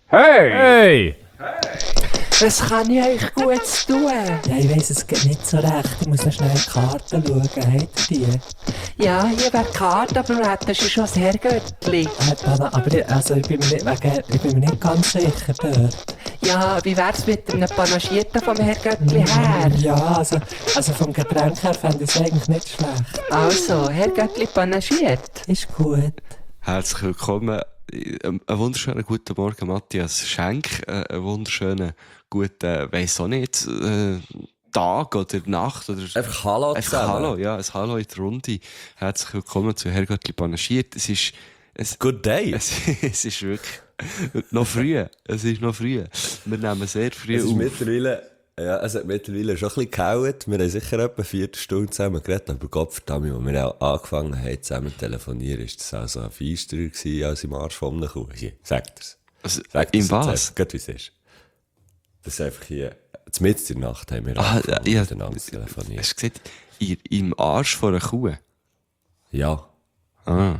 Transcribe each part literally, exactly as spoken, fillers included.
Hey! Hey! Was kann ich euch Gutes tun? Ja, ich weiss es geht nicht so recht. Ich muss noch schnell in die Karten schauen. Habt ihr die? Ja, hier wäre die Karte, aber wir hätten schon das Herrgöttli. Äh, Dana, aber ich, also, ich, bin mir nicht, wegen, ich bin mir nicht ganz sicher dort. Ja, wie wär's mit einem Panagierten vom Herrgöttli her? Ja, also, also vom Getränk her fände ich es eigentlich nicht schlecht. Also, Herrgöttli panagiert. Ist gut. Herzlich willkommen. Einen wunderschönen guten Morgen, Matthias Schenk. Einen wunderschönen guten, weiss auch nicht, äh, Tag oder Nacht oder... Einfach Hallo Einfach zusammen. Hallo, ja, ein Hallo in der Runde. Herzlich willkommen zu Herrgöttli panagiert. Es ist... Es, Good day. es, es ist wirklich noch früh. Es ist noch früh. Wir nehmen sehr früh Es ist auf. mittlerweile, ja, es hat mittlerweile schon ein bisschen gehauen. Wir haben sicher etwa eine Viertelstunde zusammen geredet, aber Gottverdammt, als wir auch angefangen haben, zusammen zu telefonieren, war das auch so ein feisterer gewesen als im Arsch von einer Kuh. Hier, sagt er's. Also, Sagt in er's was? jetzt, geht wie es ist. Das ist einfach hier, mitten in der Nacht haben wir Ah, angefangen, ja, miteinander zu telefonieren. Hast du gesagt, in- im Arsch von einer Kuh? Ja. Ah.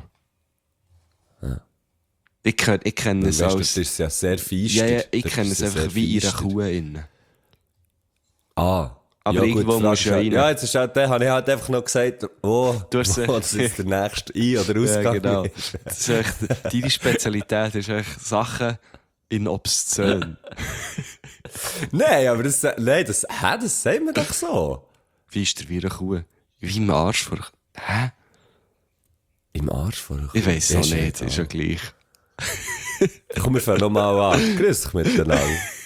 Ich kenne, ich kenne es Weißt du, als... das ist ja sehr feister. Ja, ja, ich Das kenne ist es ja einfach sehr wie in einer feister. Kuh innen. Ah. Aber ja, irgendwo gut, musst du ja ja rein. Ja, jetzt ist halt, dann habe ich halt einfach noch gesagt, wo, Du hast- wo das ist der nächste Ein- oder Ausgang Ja, genau. ist. Das ist echt, deine Spezialität ist echt Sachen in obszön. Nein, aber das, nein, das, hä, das sagen wir doch so. Wie ist der wie eine Kuh? Wie im Arsch von... Hä? Im Arsch von Ich weiss es auch Ja, nicht, ist ja gleich. Komm, wir fangen nochmal an. Grüß dich miteinander.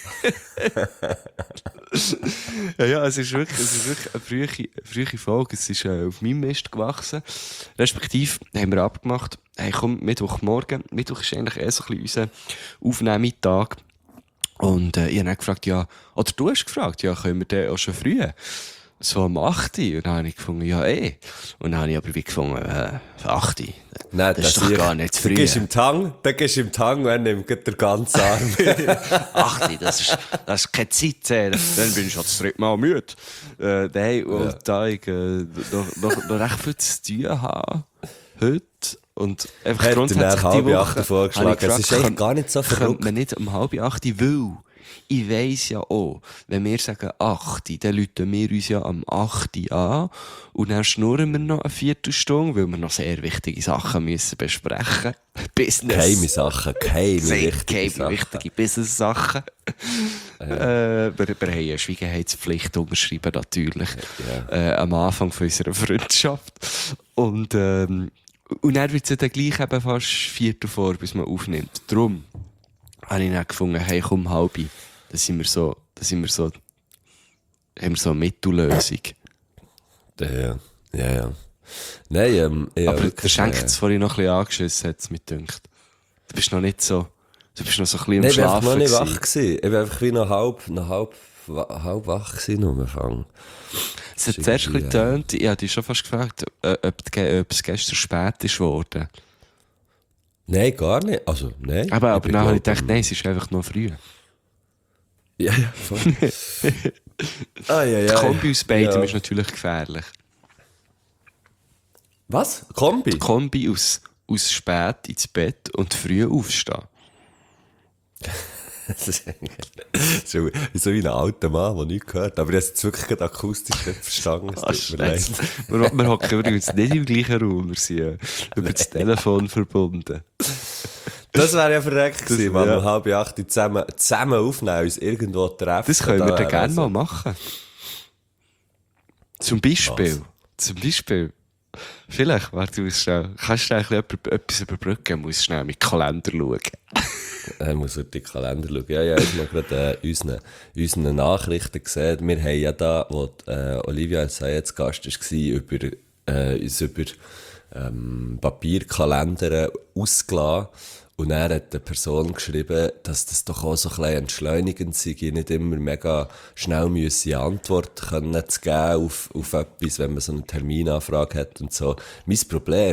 Ja, ja, es ist wirklich, es ist wirklich eine frühe, frühe Folge. Es ist äh, auf meinem Mist gewachsen. Respektive haben wir abgemacht, hey, komm, Mittwochmorgen. Mittwoch ist eigentlich eh so ein bisschen unser Aufnahmetag. Und äh, ich habe dann gefragt, ja, oder du hast gefragt, ja, können wir den auch schon früh? So am acht Uhr. Und dann habe ich gefunden, ja, eh. Und dann habe ich aber wie gefunden, äh, acht Uhr. Nein, Das ist doch gar nicht zu Da früh. gehst du im Tang, da gehst du im Tang und er nimmt gleich den ganzen Arm. acht Uhr, das ist, das ist keine Zeit. Äh. Dann bin ich schon das dritte Mal müde. Äh, nein, und Ja. da ich äh, noch, noch, noch recht viel zu tun habe, heute, und einfach Hat er grundsätzlich dann die halb Woche, acht vorgeschlagen. habe ich gefragt, Es ist eigentlich könnt- gar nicht so könnte verrückt. man nicht um halb acht Uhr, weil ich weiss ja auch, wenn wir sagen acht Uhr, dann rufen wir uns ja am acht Uhr an und dann schnurren wir noch eine Viertelstunde, weil wir noch sehr wichtige Sachen müssen besprechen. Business. Geheime Sachen, geheime, Sehr wichtige geheime, Sachen. wichtige Business-Sachen. äh, wir, wir haben eine Schwiegerheitspflicht unterschrieben, natürlich. Äh, am Anfang von unserer Freundschaft. Und, ähm, und dann wird es ja dann gleich eben fast Viertel vor, bis man aufnimmt. Darum habe ich dann gefunden, hey, komm, halbe. Da sind wir so, da sind wir so, haben wir so eine Mittellösung. Ja, ja, ja. Nein, ähm, ja, Aber der wirklich, Schenk äh, hat es vorhin noch ein bisschen angeschissen, hat es mir gedacht. Du bist noch nicht so, du bist noch so ein bisschen am Nein, ich war einfach Schlafen noch nicht gewesen. wach gewesen. Ich war einfach wie noch halb, noch halb, wa- halb wach gewesen am Anfang. Es hat Das ist zuerst ein bisschen irgendwie, getönt, ich habe dich schon fast gefragt, äh, ob, ge- ob es gestern spät ist geworden. Nein, gar nicht. Also, nein. Aber, aber bin, dann habe ich glaub, gedacht, um- nein, es ist einfach noch früh. Ja, ja, voll. ah, ja, Die ja. Kombi aus beidem Ja. ist natürlich gefährlich. Was? Kombi? Die Kombi aus, aus spät ins Bett und früh aufstehen. Das ist so, so wie ein alter Mann, der nichts gehört. Aber ich habe es jetzt wirklich gerade akustisch nicht verstanden. Es tut mir leid. wir, wir hocken übrigens nicht im gleichen Raum, wir sind äh, über das Telefon verbunden. Das wäre ja verreckt Das- gewesen, wenn ja. wir halb acht zusammen, zusammen aufnehmen, uns irgendwo treffen. Das können wir Da dann wäre gerne also- mal machen. Zum Beispiel. Zum Beispiel. Vielleicht, warte, du musst schnell, kannst du schnell ein bisschen etwas überbrücken, musst schnell mit Kalender schauen. Er muss auf den Kalender schauen. Ja, ja, ich habe gerade äh, unsere, unsere Nachrichten gesehen. Wir haben ja da, wo die, äh, Olivia jetzt Gast war, über, äh, uns über ähm, Papierkalender ausgelassen. Und er hat eine Person geschrieben, dass das doch auch so ein bisschen entschleunigend sei, nicht immer mega schnell müsse Antwort können zu geben auf, auf etwas, wenn man so eine Terminanfrage hat und so. Mein Problem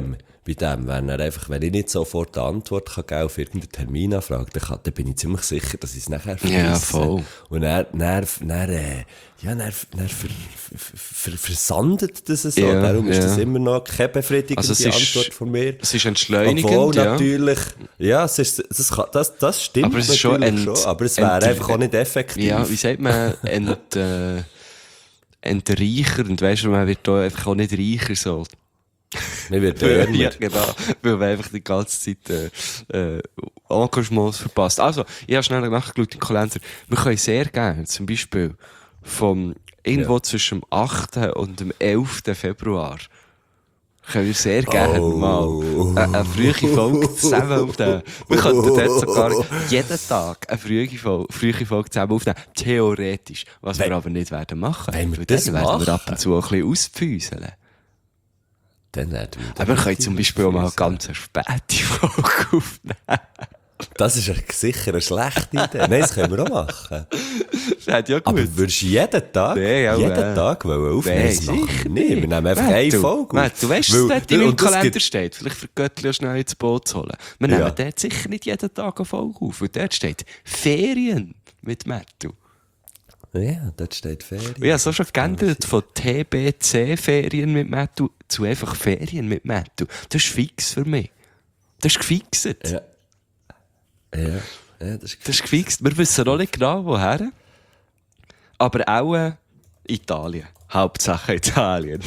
bei dem, wenn er einfach, wenn ich nicht sofort eine Antwort kann geben auf irgendeine Terminanfrage, dann, kann, dann bin ich ziemlich sicher, dass ich es nachher vergesse. Ja, voll. Und dann, dann, dann, äh, ja, dann, dann ver, ver, ver, versandet das so. Ja, Darum ist ja. das immer noch keine befriedigende Also es ist- Antwort von mir. Es ist entschleunigend, Obwohl ja. natürlich, ja, es ist, das, kann, das, das stimmt Aber es ist schon natürlich ent- schon, aber es wäre ent- einfach auch nicht effektiv. Ja, wie sagt man, ent, äh, entreichernd, weißt du, man wird da einfach auch nicht reicher, so. Mir wird Ja, ärmer. genau. Weil man einfach die ganze Zeit äh, äh, Engagements verpasst. Also, ich habe schnell nachgeschaut im Kalender. Wir können sehr gerne, zum Beispiel vom irgendwo Ja. zwischen dem achten und dem elften Februar, können wir sehr gerne Oh. mal eine, eine frühe Folge zusammen aufnehmen. Wir könnten dort sogar jeden Tag eine frühe Folge, frühe Folge zusammen aufnehmen. Theoretisch. Was Wenn- wir aber nicht werden machen. wenn wir Weil das dann werden wir ab machen? und zu ein bisschen auspfüseln. Dann werden wir Aber wir können zum Beispiel auch mal eine definitiv ganz späte Folge aufnehmen. Das ist eine- sicher eine schlechte Idee. Nein, das können wir auch machen. Das hat ja gut. Aber würdest du jeden Tag, Nee, auch, jeden äh, Tag wollen aufnehmen? Nein, Das machen wir sicher nicht. Wir nicht. nehmen einfach Matt, eine du- Folge Matt, auf. du weißt, Weil- was dort in meinem und das Kalender gibt- steht. Vielleicht für Göttli schnell ins Boot zu holen. Wir Ja. nehmen dort sicher nicht jeden Tag eine Folge auf. Und dort steht Ferien mit Mattu. Ja, dort steht Ferien. Ich habe so schon geändert von T B C-Ferien mit Mattu zu einfach Ferien mit Mattu. Das ist fix für mich. Das ist gefixt. Ja. Ja, ja, das ist Das ist gefixt. Wir wissen noch nicht genau, woher. Aber auch äh, Italien. Hauptsache Italien.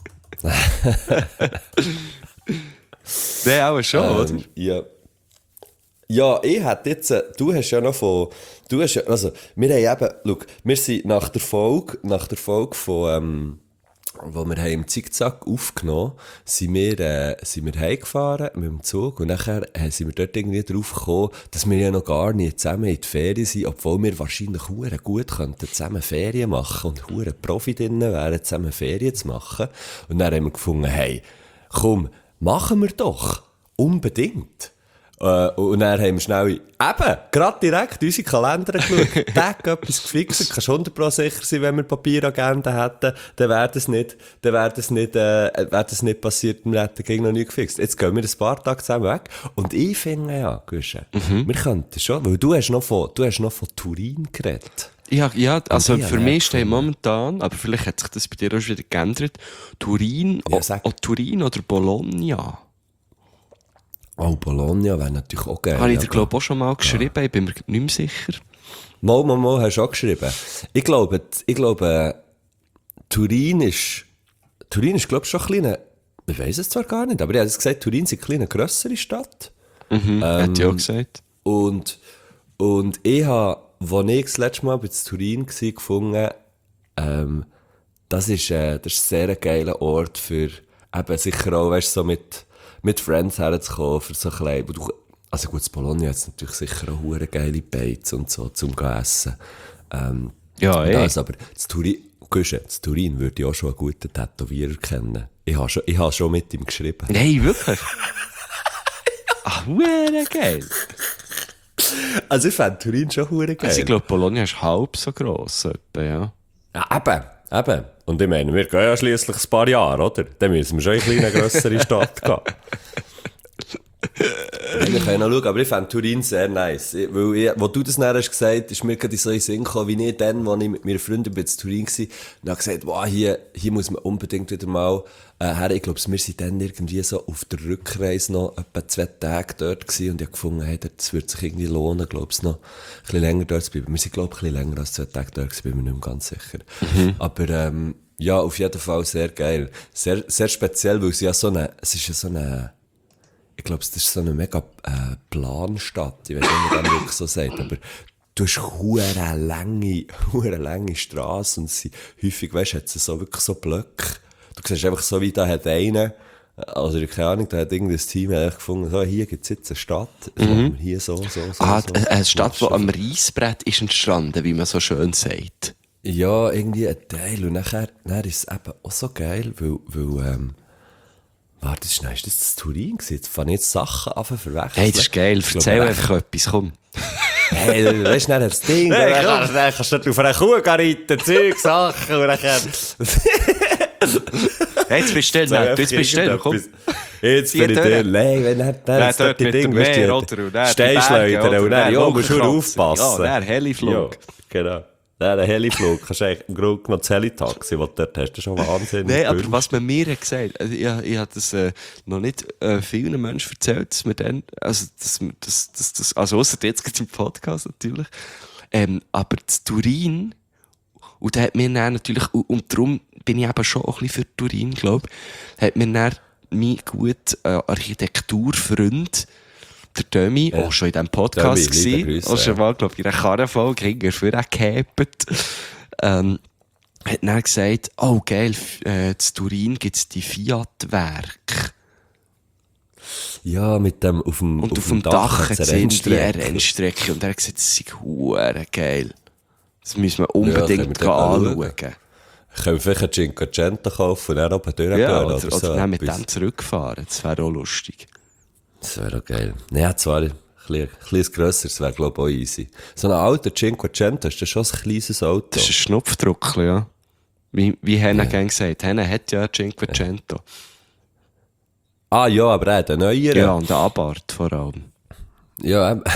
Nein, auch schon, oder? Ähm, ja. Ja, ich hätte jetzt, äh, du hast ja noch von, du hast ja, also, wir haben eben, schau, wir sind nach der Folge, nach der Folge von, ähm, wo wir haben im Zickzack aufgenommen, sind wir, äh, sind wir heimgefahren mit dem Zug und nachher äh, sind wir dort irgendwie drauf gekommen, dass wir ja noch gar nicht zusammen in die Ferien sind, obwohl wir wahrscheinlich hure gut könnten zusammen Ferien machen und hure Profi drinnen wären, zusammen Ferien zu machen. Und dann haben wir gefunden, hey, komm, machen wir doch. Unbedingt. Äh, und dann haben wir schnell, eben, gerade direkt unsere Kalender geschaut. Tag etwas gefixt. Kannst hundert Prozent sicher sein, wenn wir Papieragenda hätten, dann wäre das nicht, dann wäre das nicht, äh, wäre das nicht passiert, wir hätten gegen noch nie gefixt. Jetzt gehen wir ein paar Tage zusammen weg. Und ich finde ja, Guschen, wir könnten schon, weil du hast noch von, du hast noch von Turin geredet. Ja, ja, also ich für habe mich auch steht momentan, aber vielleicht hat sich das bei dir auch schon wieder geändert, Turin, Ja, o, sag. o Turin oder Bologna. Oh, Bologna wäre natürlich auch geil. Habe ich dir, aber- glaube ich, auch schon mal geschrieben, ich bin mir nicht mehr sicher. Mal, mal, mal, hast du auch geschrieben. Ich glaube, ich glaube, Turin ist, Turin ist, glaube ich, schon ein kleiner, ich weiss es zwar gar nicht, aber ich habe es gesagt, Turin ist eine kleine, grössere Stadt. Mhm, hat ja auch gesagt. Und, und ich habe, als ich das letzte Mal bei Turin war, gefunden, ähm, das ist, äh, das ist ein sehr geiler Ort für, eben sicher auch, weißt du, so mit, mit Friends herzukommen, für so klein. Also gut, das Bologna hat natürlich sicher auch hure geile Beiz und so zum Essen. Ähm, Ja, eh. das, aber das Turin, Guschen, das Turin würde ich auch schon einen guten Tätowierer kennen. Ich habe schon, ich habe schon mit ihm geschrieben. Nein, wirklich? Ach, hure geil. Also ich fände Turin schon hure geil. Also ich glaube, Bologna ist halb so gross, etwa, ja. Ja, eben, eben. Und ich meine, wir gehen ja schliesslich ein paar Jahre, oder? Dann müssen wir schon in eine kleine, grössere Stadt gehen. Wir können noch schauen, aber ich fand Turin sehr nice. Ich, weil ich, wo du das dann hast gesagt, ist mir gerade so in den Sinn gekommen, wie ich dann, als ich mit meiner Freundin bei Turin war, und habe gesagt, wow, hier, hier muss man unbedingt wieder mal äh, her. Ich glaube, wir sind dann irgendwie so auf der Rückreise noch etwa zwei Tage dort gewesen und ich habe gefunden, hey, das würde sich irgendwie lohnen, glaube ich, noch ein bisschen länger dort zu bleiben. Wir sind, glaube ich, ein bisschen länger als zwei Tage dort gewesen, bin mir nicht mehr ganz sicher. Mhm. Aber ähm, ja, auf jeden Fall sehr geil. Sehr, sehr speziell, weil es ja so eine, es ist ja so eine, ich glaube, das ist so eine mega äh, Planstadt. Ich weiß nicht, wie man das wirklich so sagt, aber du hast hure lange, hure lange Strassen und es sind häufig, weißt du, hat es so wirklich so Blöcke. Du siehst einfach so, wie da hat einer, also ich keine Ahnung, da hat irgendein Team einfach gefunden, so, hier gibt es jetzt eine Stadt, das Mhm. machen wir hier so, so, so. Ah, so. eine Stadt, die am Reissbrett ist entstanden, wie man so schön sagt. Ja, irgendwie ein Teil. Und nachher, nachher ist es eben auch so geil, weil, weil ähm, warte, schnell, ist das das Turin gewesen? Jetzt fange ich jetzt Sachen an zu verwechseln. Hey, das ist geil. Ich Erzähl glaube, einfach etwas, komm. Hey, weißt du, dann das Ding, Hey, dann komm. kannst, dann kannst du auf einer Kuh reiten, Zeug, Sachen, und dann Hey, jetzt bist du still, Matt. Jetzt bist du still, komm. Jetzt Die bin ich durch. dir. Nein, wenn er Dann der dort mit dem Meer, oder? Und dann die Steinschleuder Berge, und dann, oder? ja, Dann musst du Wolkenkratzer. aufpassen. Ja, der Heliflug. Ja, genau. Nein, der Heliflug, kannst du eigentlich im Grunde genommen das Helitaxi, das du dort hast, das ist schon wahnsinnig. Nein, aber gewünscht. was man mir hat gesagt, also ich, ich habe das äh, noch nicht äh, vielen Menschen erzählt, dass wir dann, also, dass, wir- dass, dass, dass, also ausser jetzt gerade im Podcast natürlich, ähm, aber das Turin, und da hat mir dann natürlich, und, und darum bin ich eben schon auch ein bisschen für Turin, glaube ich, hat mir dann mein gut äh, Architekturfreund, der Dömi, Ja. auch schon in diesem Podcast Dömi, liebe gewesen, Grüße, auch schon ja. mal, glaube ich, in einer Karrenfolge, hinterher für gehabt, ähm, hat dann gesagt, oh geil, f- äh, in Turin gibt's die Fiat-Werke. Ja, mit dem, auf dem, Und auf, dem Dach hat's hat es eine irgendwie eine Rennstrecke. Rennstrecke. Und er hat gesagt, das sei hure geil. Das müssen wir unbedingt können wir gehen dort anschauen. Können wir vielleicht ein Cinquecento kaufen und dann oben durchgehen Ja, oder, oder, so. oder dann mit etwas. dem zurückfahren. Das wäre auch lustig. Das wäre auch geil. Naja, zwar ein bisschen- ein bisschen grösseres wäre, glaube ich, auch easy. So ein alter Cinquecento, ist das schon ein kleines Auto? Das ist ein Schnupfdruck, ja. Wie, wie Henne ja. gern gesagt. Henne hat ja Cinquecento. Ah ja, aber er hat einen neueren. Ja, und der Abarth vor allem. Ja, ähm.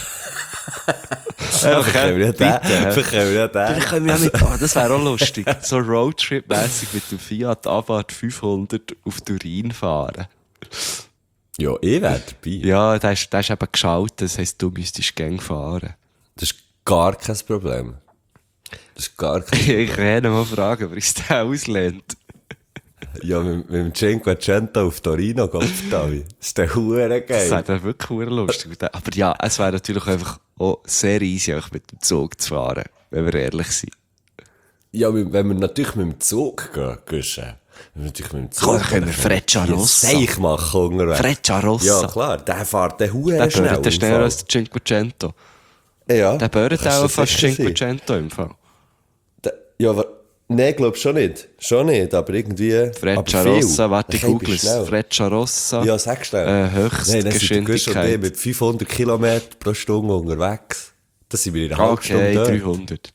Vielleicht können wir ja den. Vielleicht können wir ja den. Vielleicht können wir ja mit, oh, das wäre auch lustig. So Roadtrip-mässig mit dem Fiat Abarth fünfhundert auf Turin fahren. Ja, ich wäre dabei. Ja, der ist, der ist eben geschaltet, das heisst, du müsstest gang fahren. Das ist gar kein Problem. Das ist gar kein Ich kann ihn mal fragen, ob er es den auslehnt. Ja, mit, mit dem Cinquecento auf Torino geht Davi. Das ist der Hure Das geil. wäre dann wirklich sehr lustig. Aber ja, es wäre natürlich einfach auch sehr easy, auch mit dem Zug zu fahren, wenn wir ehrlich sind. Ja, wenn wenn wir natürlich mit dem Zug gehen, Guschen. Wenn wir natürlich mit dem Zug Komm, dann können wir Frecciarossa. Seich machen unterwegs. Frecciarossa. Ja, klar. Der fährt den Hure Der schnell. bördet im schneller Fall. als der Cinquecento. Ja. Der bördet Kannst du auch fast sicher sein. Cinquecento im Fall. Der- Ja, aber... Nein, glaub schon nicht. Schon nicht, aber irgendwie... Frecciarossa, warte, ich Hey, google bist es. schnell. Frecciarossa. Ja, sag schnell. Äh, Nein, dann sind die Guschen und Höchstgeschwindigkeit. ich mit fünfhundert Kilometer pro Stunde unterwegs. Da sind wir in einer halben Stunde Okay, dort. dreihundert.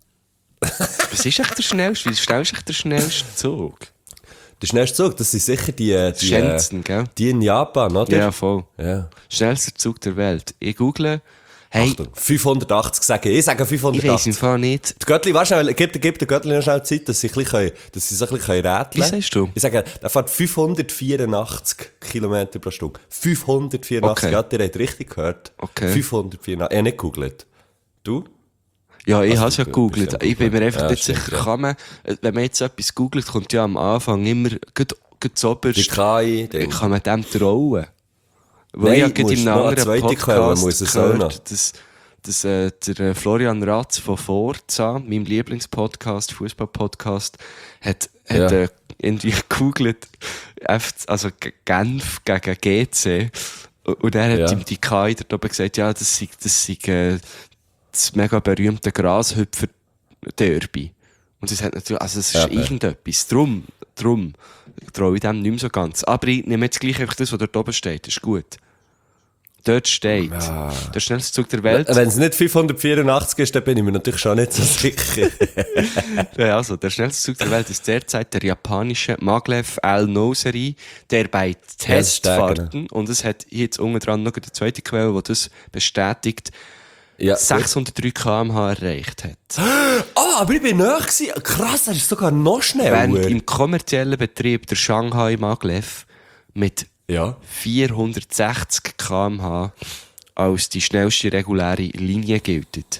Was ist echt der schnellste? Wie schnell ist echt der schnellste Zug? Der schnellste Zug, das sind sicher die... die Shenzhen, gell? Die in Japan, oder? Ja, voll. Ja. Schnellster Zug der Welt. Ich google. Hey, Achtung, fünfhundertachtzig sagen. Ich sage ich weiss im fünfhundertachtzig. Fall nicht. Der Göttli, warte schnell, gib, gib der Göttli noch schnell Zeit, dass sie, ein bisschen, können- dass sie so ein bisschen rätseln Wie sagst du? Ich sage, der fährt fünfhundertvierundachtzig Kilometer pro Stunde. fünfhundertvierundachtzig, Okay. ja, ihr habt richtig gehört. Okay. fünfhundertvierundachtzig, ich habe nicht gegoogelt. Du? Ja, ich Also, habe es ja du gegoogelt. bist ja Ich bin mir einfach Ja, nicht stimmt, sicher, ja. kann man, äh, wenn man jetzt etwas googelt, kommt ja am Anfang immer gut Die K I, kann man dem trauen. Weil Nein, ich habe gerade musst in noch einem eine anderen zweite Podcast Quelle, muss es auch noch. gehört, dass, dass äh, der äh, Florian Ratz von Forza, meinem Lieblingspodcast, Fußball-Podcast, hat, hat Ja. äh, irgendwie gegoogelt, F- also G- Genf gegen G C. Und er hat Ja. ihm die K I dort oben gesagt, ja, das sei, das sei äh, das mega berühmte Grashüpfer-Derby. Und es hat natürlich, also es ist Ja, ja. irgendetwas. Drum, drum traue ich dem nicht mehr so ganz. Aber ich nehme jetzt gleich einfach das, was dort oben steht. Das ist gut. Dort steht, der schnellste Zug der Welt. Wenn es nicht fünfhundertvierundachtzig ist, dann bin ich mir natürlich schon nicht so sicher. Ja, also, der schnellste Zug der Welt ist derzeit der japanische Maglev Al-Noseri, der bei Ja, das ist der, Testfahrten, und es hat jetzt unten dran noch eine zweite Quelle, die das bestätigt, Ja, sechshundertdrei Kilometer pro Stunde erreicht hat. Ah, aber ich bin nahe gewesen. Krass, er ist sogar noch schneller. Während im kommerziellen Betrieb der Shanghai Maglev mit Ja. vierhundertsechzig Kilometer pro Stunde als die schnellste reguläre Linie gilt.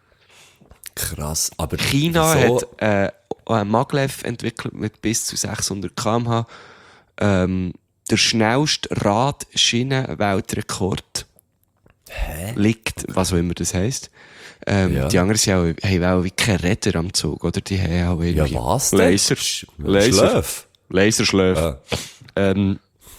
Krass, aber China wieso? hat äh, auch ein Maglev entwickelt mit bis zu sechshundert Kilometer pro Stunde. Ähm, der schnellste Radschienen-Weltrekord liegt, was auch immer das heisst. Ähm, Ja. Die anderen sind auch, haben auch wie keine Räder am Zug, oder? Die haben auch Ja, irgendwie was denn? Laser, Sch- Laser, Schläf. Laserschläfe. Ah. Ähm,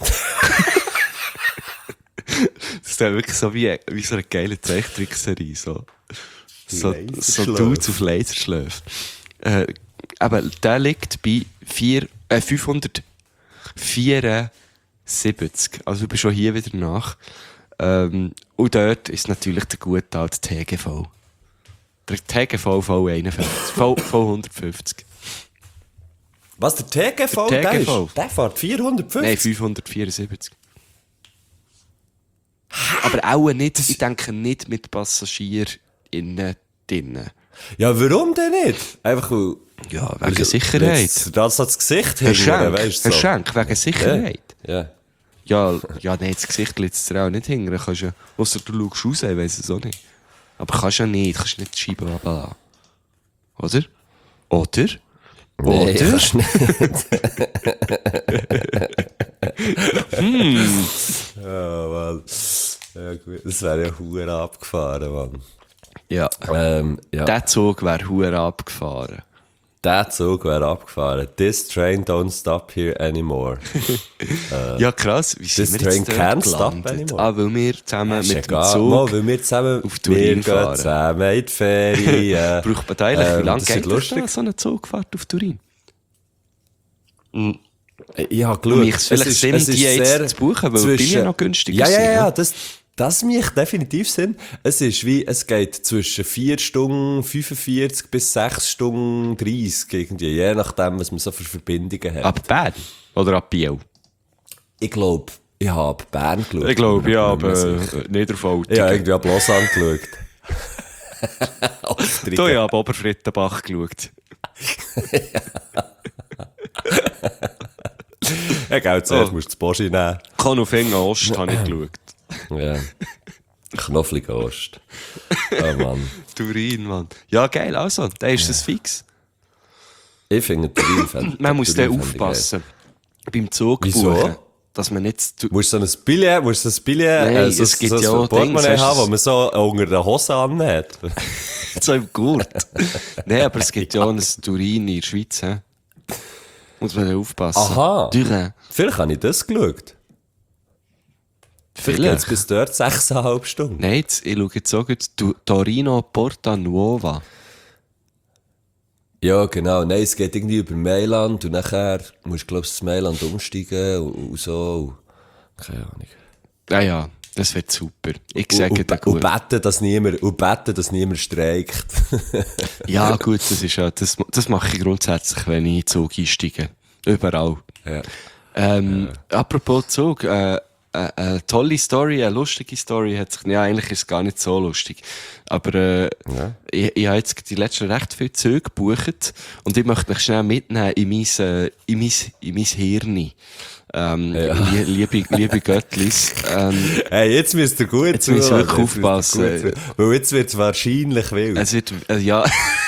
das ist dann wirklich so wie, wie so eine geile Zeichentrickserie. So, so, so Laserschläfe. Dudes auf Laserschläfen. Äh, aber der liegt bei vier, äh, fünfhundertvierundsiebzig. Also du bist schon hier wieder nach. Ähm, und dort ist natürlich der gute alte T G V. Der T G V V einundfünfzig. V, V hundertfünfzig. Was, der T G V? Der Der, T G V. ist, der fährt vierhundertfünfzig? Nein, fünfhundertvierundsiebzig. Aber auch nicht, ich denke nicht mit PassagierInnen drinnen. Ja, warum denn nicht? Einfach, weil... Ja, wegen Sicherheit. Das hat das Gesicht Herr hinten, Schenk, weißt Herr du so. Schenk, wegen Sicherheit. Ja. Ja, ja, nein, das Gesicht liegt dir auch nicht hingern. Kannst ja, ausser du schaust raus, ich weiss es auch nicht. Aber kannst ja nicht, kannst nicht die Scheibe runterlassen. Oder? Oder? Nee, Oder? kannst nicht. Hm. Ja, Mann. Ja, gut. Das wäre ja verdammt abgefahren, Mann. Ja. Ähm, ja. Der Zug wäre verdammt abgefahren. Der Zug wäre abgefahren. This train don't stop here anymore. Ja, krass. Wie sind This wir jetzt train dort can't stop gelandet? anymore. Ah, weil wir zusammen Ist mit dem egal. Zug... Mal, weil wir zusammen auf Turin wir fahren. gehen zusammen in die Ferien. Braucht man da eigentlich, wie Ähm, lange das geht ist das lustig. da, so eine Zugfahrt auf Turin? Ich habe geschaut. Mich vielleicht es ist- Sinn, es ist die jetzt sehr zu buchen, weil die Bilder noch günstiger ja, ja, sind, ja, ja, ne? das, das macht definitiv Sinn. Es ist wie, es geht zwischen vier Stunden fünfundvierzig bis sechs Stunden dreißig irgendwie, je nachdem, was man so für Verbindungen hat. Ab Bern? Oder ab Biel? Ich glaube, ich habe ab Bern geschaut. Ich glaube, ja, Ich bin mir aber nicht sicher. äh, Niederfoltigen. Ich habe irgendwie ab Lausanne geschaut. Du, ich habe ab Oberfrittenbach geschaut. Ja, gell, zuerst Oh. musst du das Boschi nehmen. Konufingen Ost habe ich geschaut. Ja. Knofflige Ost. Oh Mann. Turin, Mann. Ja, geil, also, da ist es fix. Ich finde Turin fänd- Man muss Turin dann fänd ich aufpassen. Beim Zug Wieso? buchen. Dass man nicht zu... Musst du so ein Billett, musst du so ein Billett, Nein, äh, so, es gibt so, ja so auch ein Portemonnaie Dings, haben, weißt du, wo man so unter der Hose anhat. so im Gurt. Nein, aber es gibt ja auch ein Turin in der Schweiz. He? Muss man dann aufpassen. Aha. Turin. Vielleicht habe ich das geschaut. Vielleicht Vielleicht. geht es bis dort sechseinhalb Stunden. Nein, jetzt, ich schaue jetzt so gut. Tu- Torino Porta Nuova. Ja, genau. Nein, es geht irgendwie über Mailand und nachher musst du, glaube ich, das Mailand umsteigen und, und so. Keine Ahnung. Ah ja, das wird super. Ich Und, sage und, dir und gut. beten, dass niemand, und beten, dass niemand streikt. Ja, gut, das ist ja, das, das mache ich grundsätzlich, wenn ich in den Zug einsteige. Überall. Ja. Ähm, apropos Zug, äh, äh, eine tolle Story, eine lustige Story hat sich, ja, eigentlich ist es gar nicht so lustig. Aber, äh, Ja. ich, ich habe jetzt die letzten recht viele Züge gebucht und ich möchte mich schnell mitnehmen in mein, äh, in mein, in mein Hirn. Ähm, Ja. lie- liebe, liebe Göttlis, ähm, Hey, jetzt müsst ihr gut Jetzt müsst ihr zuhören. wirklich Jetzt müsst ihr aufpassen. gut zuhören. Weil jetzt wird es wahrscheinlich wild. es wird, äh, ja,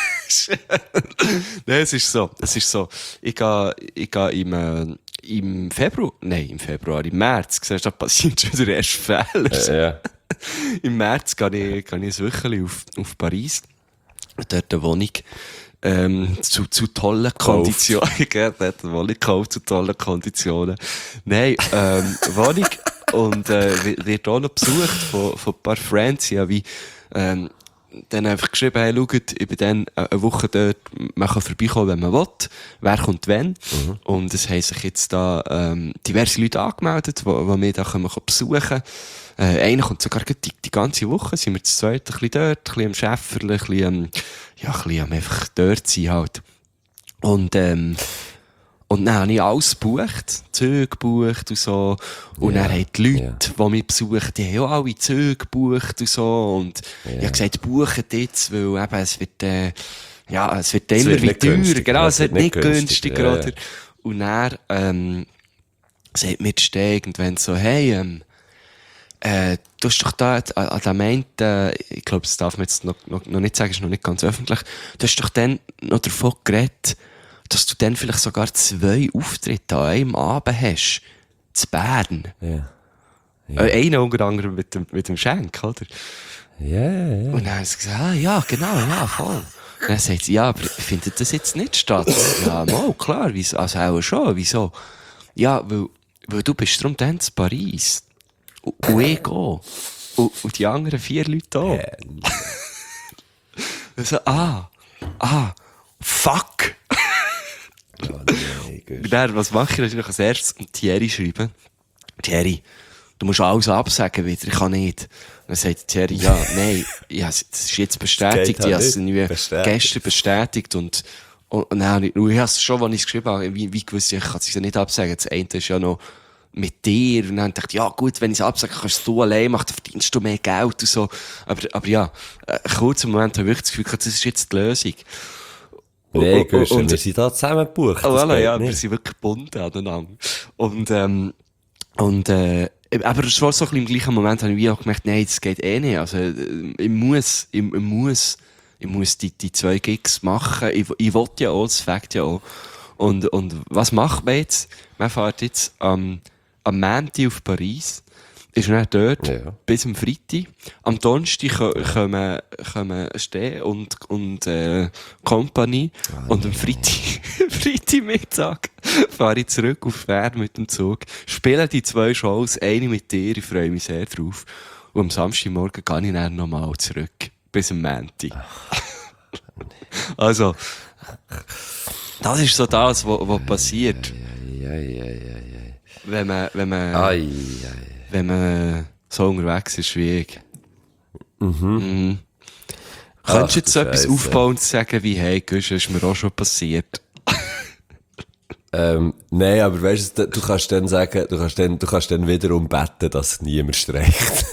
nein, es ist so, es ist so, ich gehe, ich gehe im, äh, im Februar, nein, im Februar, im März, siehst du, da passiert schon der erste Fehler. ja. Im März gehe ich, gehe ich ein Wöchchen auf, auf Paris, dort eine Wohnung, ähm, zu, zu tollen Konditionen, gell, dort eine Wohnung gekauft, zu tollen Konditionen. Nein, ähm, Wohnung, und, äh, wird- wird auch noch besucht von, von ein paar Friends, ja, wie, ähm, dann einfach geschrieben, hey, schaut, ich bin dann eine Woche dort, man kann vorbeikommen, wenn man will, wer kommt wenn. Mhm. Und es haben sich jetzt da ähm, diverse Leute angemeldet, die, die mich da können besuchen können. Äh, einer kommt sogar die, die ganze Woche, sind wir zu zweit ein bisschen dort, ein bisschen am Schäfferle, ein bisschen, ähm, ja, ein bisschen am einfach dort sein halt. Und, ähm, und dann habe ich alles gebucht, Züge gebucht und so. Und Ja, dann haben die Leute, ja. die mich besuchen, die haben auch alle Züge gebucht und so. Und ich habe gesagt, bucht jetzt, weil eben, es wird, äh, ja, es wird Es immer wird wie nicht teurer. günstiger, Genau, es wird nicht günstiger, ja, ja. oder? Und dann, ähm, sagt mir die Steh irgendwann so, hey, ähm, äh, du hast doch da an, an dem einen, äh, ich glaube, das darf man jetzt noch, noch, noch nicht sagen, ist noch nicht ganz öffentlich, du hast doch dann noch davon geredet, dass du dann vielleicht sogar zwei Auftritte an einem Abend hast. Zu Bern. Ja. Äh, einen unter anderem mit dem, mit dem Schenk, oder? Ja, ja, ja. Und dann hat sie gesagt, ah, ja, genau, ja, voll. Und dann sagt sie, ja, aber findet das jetzt nicht statt? Ja, mal, klar, wieso? Also auch schon, wieso? Ja, weil, weil du bist darum dann zu Paris. Und, und ich auch. Und, und die anderen vier Leute auch. Also, ah, ah, fuck. Oh, nein, gut. Und dann, was mache ich natürlich als erstes? Und Thierry schreiben. Thierry, du musst alles absagen wieder, ich kann nicht. Und dann sagt Thierry, ja, nein, ja, das ist jetzt bestätigt, geht halt ich habe es nicht. irgendwie Bestätigt. gestern bestätigt und, Und, und dann habe ich, und ich habe es schon, als ich es geschrieben habe, wie, wie gewusst, ich kann es ja nicht absagen. Das eine ist ja noch mit dir. Und dann dachte ich, ja gut, wenn ich es absage, kannst du allein machen, dann verdienst du mehr Geld und so. Aber, aber ja, äh, kurz im Moment habe ich wirklich das Gefühl, das ist jetzt die Lösung. Nee, und, Güsten, und, wir sind da zusammen gebucht. oh, das voilà, geht ja, nicht. wir sind wirklich gebunden aneinander. Und, ähm, und, äh, aber es war so ein bisschen im gleichen Moment, habe ich wie auch gemerkt, nein, das geht eh nicht. Also, äh, ich muss, ich, ich muss, ich muss die, die zwei Gigs machen. Ich, ich will ja auch, das fängt ja auch. Und, und was macht man jetzt? Man fährt jetzt am, am Montag auf Paris, ist dann dort Ja. bis am Freitag. Am Donnerstag ko- kommen, kommen Steh und, und äh, Company. Und am Freitag, Freitagmittag fahre ich zurück auf Bern mit dem Zug, spiele die zwei Shows, eine mit dir, ich freue mich sehr drauf. Und am Samstagmorgen gehe ich dann nochmal zurück, bis am Montag. Also, das ist so das, was, was passiert, Ja, ja, ja, ja. wenn man, wenn man, Ai, ai. wenn man so unterwegs ist wie ich. Mhm. Könntest du jetzt so etwas Scheisse. Aufbauendes sagen wie, hey, Gusch, ist mir auch schon passiert? Ähm, nein, aber weißt du, du kannst dann sagen, du kannst dann, du kannst dann wiederum beten, dass niemand streicht.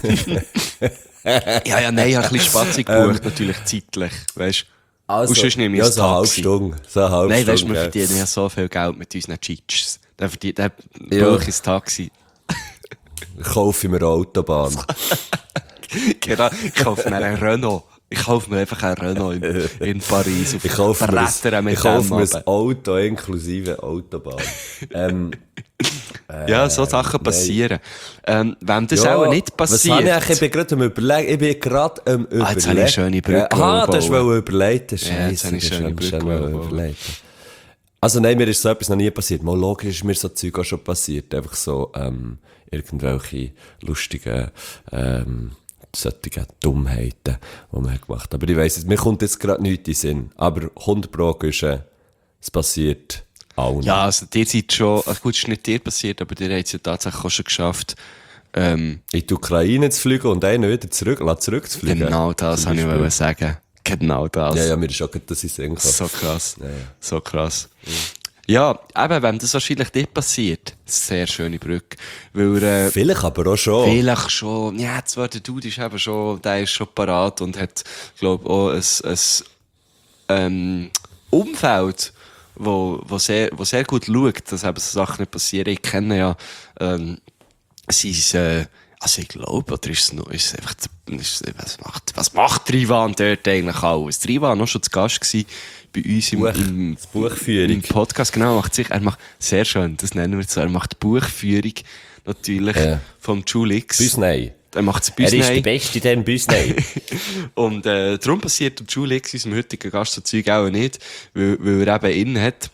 Ja, ja, nein, ich habe ein bisschen spatzig gebucht, natürlich zeitlich, weißt du. Und sonst nehme ich ja, ein so eine halbe Taxi. Stunde. So eine halbe Nein, weißt du, Stunde, wir gell. verdienen ja so viel Geld mit unseren Cheats. Dann verdient, dann Ja. buche ich ein Taxi. Kaufe ich mir eine Autobahn. Genau, ich kaufe mir einen Renault. Ich kaufe mir einfach einen Renault in, in Paris. Auf Ich kaufe mir, Brettern ein, mit ich kaufe dem mir runter. ein Auto inklusive Autobahn. ähm, Ja, so Sachen passieren. Ähm, wem das ja, auch nicht Was habe ich passiert. eigentlich? Ich bin gerade am überlegen. Ich bin gerade am überlegen. Ah, jetzt habe ich eine schöne Brücke Ah, das bauen. ist überlegt. Ja, jetzt Scheiße, habe ich das ist schöne schon Brücke schnell bauen. überlegt. Also nein, mir ist so etwas noch nie passiert. Mal logisch ist mir so Zeug auch schon passiert. Einfach so, ähm, irgendwelche lustigen, ähm, solche Dummheiten, die man hat gemacht hat. Aber ich weiss es, mir kommt jetzt gerade nichts in den Sinn. Aber hundert Pro ist, äh, es passiert allen. Ja, also dir seid schon, also gut, es ist nicht dir passiert, aber dir hat es ja tatsächlich auch schon geschafft, ähm, In die Ukraine zu fliegen und einen wieder zurück, zurückzufliegen. genau das Zum habe ich Beispiel. wollen sagen. Genau das. Ja, ja, mir ist auch gerade das in den Sinn gekommen. So krass. Ja, ja. So krass. Ja, eben, wenn das wahrscheinlich dir passiert, sehr schöne Brücke. Weil, äh, Vielleicht aber auch schon. vielleicht schon, ja, zwar der Dude ist eben schon, der ist schon parat und hat, glaub auch ein, ein, ähm, Umfeld, wo, wo sehr, wo sehr gut schaut, dass eben so Sachen nicht passieren. Ich kenne ja, ähm, sein, äh, also ich glaube, oder ist es noch, ist es einfach, ist, was macht, was macht Trivan dort eigentlich alles? Trivan war noch schon zu Gast gewesen bei uns im, Buch- im, das Buchführung. im Podcast, genau, macht sich, er macht, sehr schön, das nennen wir so, er macht Buchführung, natürlich, Ja. vom Julix. Büsnei. Er macht es Er ist der Büsnei. Beste, der Büsnei. Und, äh, darum passiert dem Julix, unserem heutigen Gast, so Zeug auch nicht, weil, weil er eben innen hat,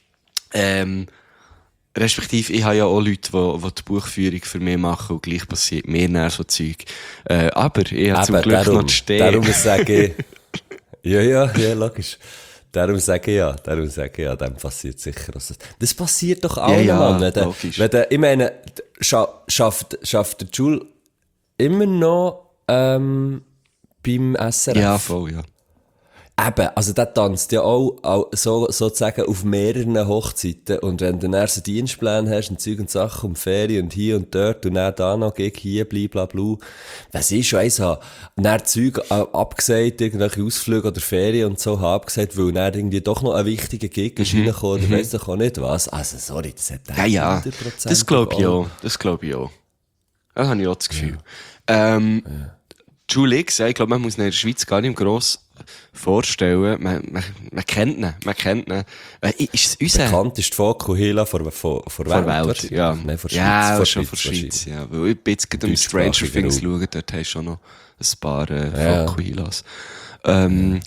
ähm, respektive, ich habe ja auch Leute, die, die die Buchführung für mich machen und gleich passiert mir dann so Zeug. Äh, aber ich habe zum Eben, Glück darum, noch stehen. Darum sage ich, ja, ja, ja, logisch. Darum sage ich ja, darum sage ich ja, dem passiert sicher. Also, das passiert doch allen, ja, Mann. Wenn der, logisch. wenn der, ich meine, scha schafft, schafft der Jules immer noch ähm, beim S R F? Ja, voll, ja. Eben, also der tanzt ja auch, auch so, sozusagen auf mehreren Hochzeiten. Und wenn du dann so Dienstpläne hast und Zeug und Sachen um Ferien und hier und dort und dann da noch Gig hier, blablabla. Was ist schon eins haben? Und dann Zeug äh, abgesagt, irgendwelche Ausflüge oder Ferien und so haben abgesagt, weil dann irgendwie doch noch ein wichtiger Gig ist reingekommen oder weiss doch auch nicht was. Also sorry, das hat Ja, ja. hundert Prozent Das glaube ich auch. auch. Das glaube ich auch. Das habe ich auch das Gefühl. Ähm, Julix, ja, ich glaube, man muss ihn in der Schweiz gar nicht gross vorstellen. Man, man, man kennt ihn. Man kennt ihn. Äh, ist es unser... Bekannt ist die Fokuhila vor, vor, vor, Vor Welt, wahrscheinlich. ja. Nein, vor Schweiz. Ja, vor schon vor Schweiz Schweiz, ja. Weil ich bin jetzt gerade am Deutschsprachiger Stranger Things Raum. schauen, dort hast du schon noch ein paar äh, Ja. Fokuhilas. Ähm,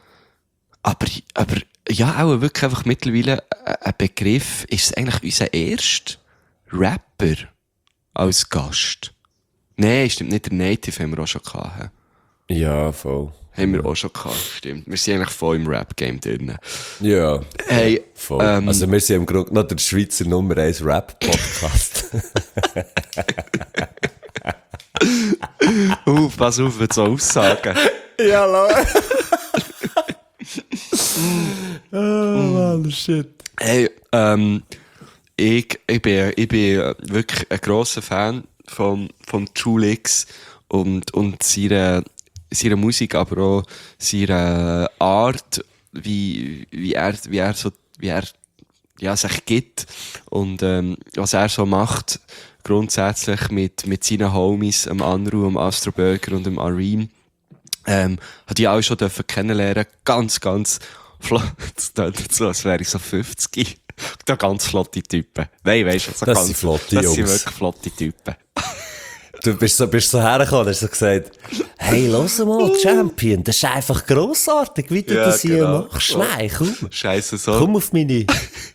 aber, aber ja, auch wirklich einfach mittlerweile ein ein Begriff. Ist es eigentlich unser erster Rapper als Gast? Nein, stimmt nicht. Der Native haben wir auch schon gehabt. hä? Ja, voll. Haben wir auch schon gehabt, stimmt. Wir sind eigentlich voll im Rap-Game drin. Ja. Hey, Voll. ähm, Also wir sind im Grunde noch der Schweizer Nummer eins Rap-Podcast. uh, pass auf mit so Aussagen. Ja, la. Oh shit. Hey, ähm, ich, ich, bin, ich bin wirklich ein grosser Fan von, von Jule X und, und seiner, seiner Musik, aber auch seiner Art, wie, wie er, wie er so, wie er, ja, sich gibt und, ähm, was er so macht, grundsätzlich mit, mit seinen Homies, dem Anru, dem Astro Burger und dem Areem. Ähm, hat ich auch schon dürfen kennenlernen. Ganz, ganz flott. Das klingt so, als wäre ich so fünfzig. Da ganz flotte Typen. Nein, weisst du, so Das ganz, sind flotte das Jungs. sind wirklich flotte Typen. Du bist so, bist so hergekommen und hast so gesagt, hey, los mal, Champion, das ist einfach grossartig, wie du Ja, das hier genau. machst. So. Nein, komm. Scheisse so. Komm auf meine...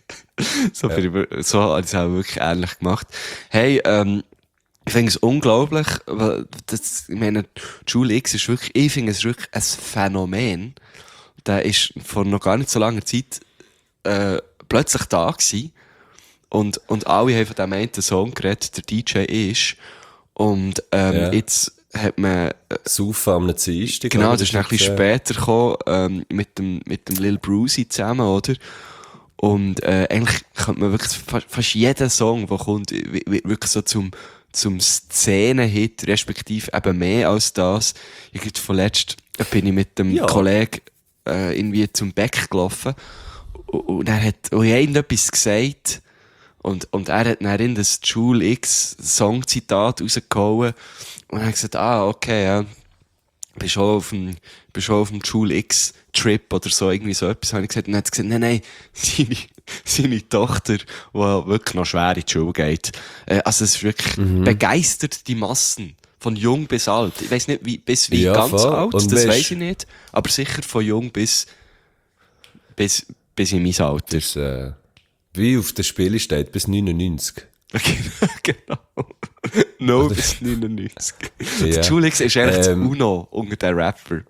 So, ja. bin ich, so habe ich es auch wirklich ähnlich gemacht. Hey, ähm, ich finde es unglaublich, weil das, ich meine, Jule X ist wirklich, ich finde es ist wirklich ein Phänomen. Der ist vor noch gar nicht so langer Zeit, äh, plötzlich da gewesen. Und, und alle haben von dem einen Song geredet, der D J ist. Und, ähm, Ja. jetzt hat man, äh, Saufen am Dienstag. genau, oder? das ist noch ein bisschen später gekommen, ähm, mit dem, mit dem Lil Brucey zusammen, oder? Und, äh, eigentlich könnte man wirklich fast, fast jeden Song, der kommt, wi- wi- wirklich so zum, zum Szenenhit, respektive eben mehr als das. Ich glaube, vorletzt bin ich mit dem Ja. Kollegen, äh, irgendwie zum Beck gelaufen. Und, und er hat, und ich habe irgendetwas gesagt. Und, und er hat dann in das Jule X Songzitat rausgehauen. Und er hat gesagt, ah, okay, ja. Bist schon auf dem, bist schon auf dem Jule X Trip oder so, irgendwie so etwas. Habe ich gesagt, und dann hat er gesagt, nein, nein, seine, seine Tochter, die wirklich noch schwer in die Schule geht. Äh, also es ist wirklich, Mhm. begeistert die Massen. Von jung bis alt. Ich weiss nicht, wie, bis wie Ja, ganz voll. alt, Und das weisst- weiss ich nicht. Aber sicher von jung bis, bis, bis in mein Alter. Das ist, äh, wie auf der Spiele steht, bis neunundneunzig. Genau. No bis neunundneunzig. Ja. Der Julix ist eigentlich das Ähm. Uno unter den Rapper.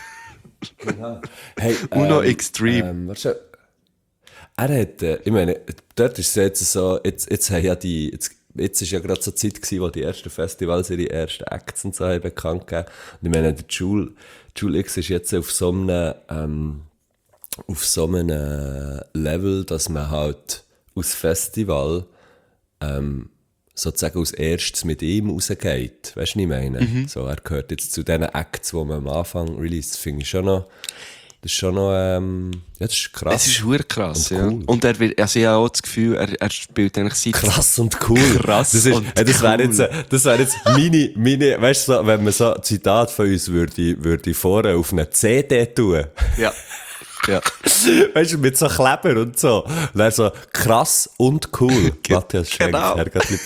Hey, Uno Extreme. Ähm, warte schon. Er hat, äh, ich meine, dort ist es jetzt so, jetzt, jetzt haben ja die, jetzt, jetzt ist ja gerade so die Zeit gewesen, wo die ersten Festivals ihre ersten Acts und so haben bekannt gegeben. Und ich meine, der Jule, Jule X ist jetzt auf so einem, ähm, auf so einem äh, Level, dass man halt aus Festival, ähm, sozusagen als erstes mit ihm rausgeht. Weißt du, was ich meine? Mhm. So, er gehört jetzt zu diesen Acts, die man am Anfang release. Das finde ich schon noch, das ist schon noch, ähm, ja, das ist krass. Es ist verdammt krass, Und ja. cool. Und er wird, also ich habe auch das Gefühl, er, er spielt eigentlich seit... Krass und cool. Krass das ist, und äh, das wäre cool. jetzt, äh, das wäre jetzt meine, meine, weißt du, so, wenn man so ein Zitat von uns würde, würde vorne auf eine C D tun. Ja. Ja. Weißt du, mit so Kleber und so. Und dann so, krass und cool. Matthias Schenk, Genau. Herr Gottlieb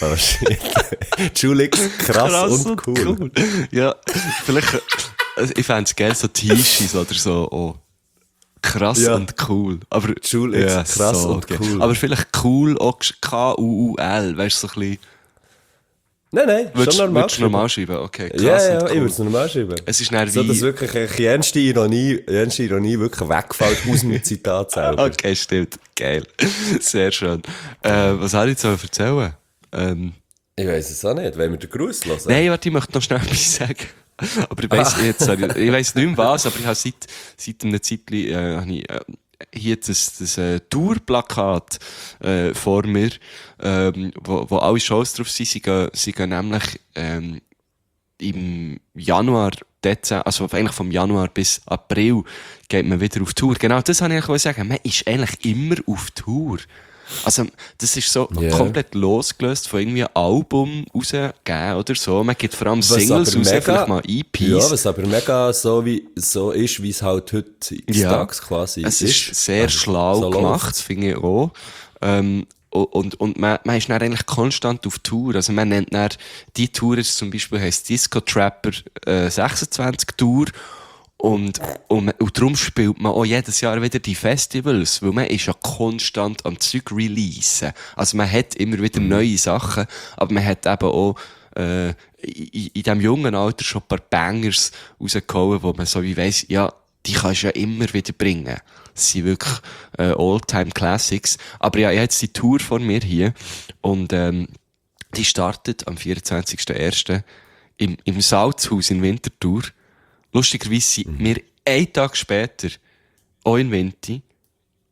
Julix, krass, und, cool. Ja, vielleicht, also ich fände es geil, so T-Shirts oder so, oh. Krass Ja. und cool. Aber, Jule X, krass und geil. cool. Aber vielleicht cool auch K U U L, weißt du, so ein bisschen. Nein, nein, Würdest schon normal. würdest du normal schreiben? Okay, krass Ja, ja, und ich cool. würde es normal schreiben. Es ist dann So, wie... dass wirklich eine jenste Ironie, jenste Ironie wirklich wegfällt aus dem Zitat selber. Okay, stimmt. Geil. Sehr schön. Äh, was soll ich jetzt noch erzählen? Ähm, Ich weiss es auch nicht. Wollen wir den Gruß hören? nein, warte, ich möchte noch schnell etwas sagen. Aber ich weiss, Ah. jetzt, sorry, ich weiss nicht mehr was, aber ich habe seit, seit einem Zeitchen, äh, habe ich, äh, hier das, das äh, Tourplakat äh, vor mir, ähm, wo, wo alle Shows drauf sind. Sie gehen, sie gehen nämlich ähm, im Januar, Dezember, also eigentlich vom Januar bis April geht man wieder auf Tour. Genau, das wollte ich eigentlich sagen. Man ist eigentlich immer auf Tour. Also, das ist so Ja. komplett losgelöst von irgendwie einem Album rausgeben oder so. Man gibt vor allem Was Singles aber raus, mega- vielleicht mal E Ps. Ja, was aber mega so, wie, so ist, wie es halt heute Ja. tags quasi Es ist. ist sehr Also, schlau so gemacht, läuft's. finde ich auch. Ähm, und, und man, man ist dann eigentlich konstant auf Tour. Also man nennt dann, die Tour ist zum Beispiel, heisst Disco Trapper äh, sechsundzwanzig Tour. Und, und, man- und darum spielt man auch jedes Jahr wieder die Festivals, weil man ist ja konstant am Zeug releasen. Also man hat immer wieder neue Sachen, aber man hat eben auch äh, in, in diesem jungen Alter schon ein paar Bangers rausgehauen, wo man so wie weiss, ja, die kannst du ja immer wieder bringen. Das sind wirklich äh, All-Time-Classics. Aber ja, ich habe jetzt die Tour vor mir hier und ähm, die startet am vierundzwanzigsten ersten im, im Salzhaus in Winterthur. Lustigerweise sind wir einen Tag später auch in Winti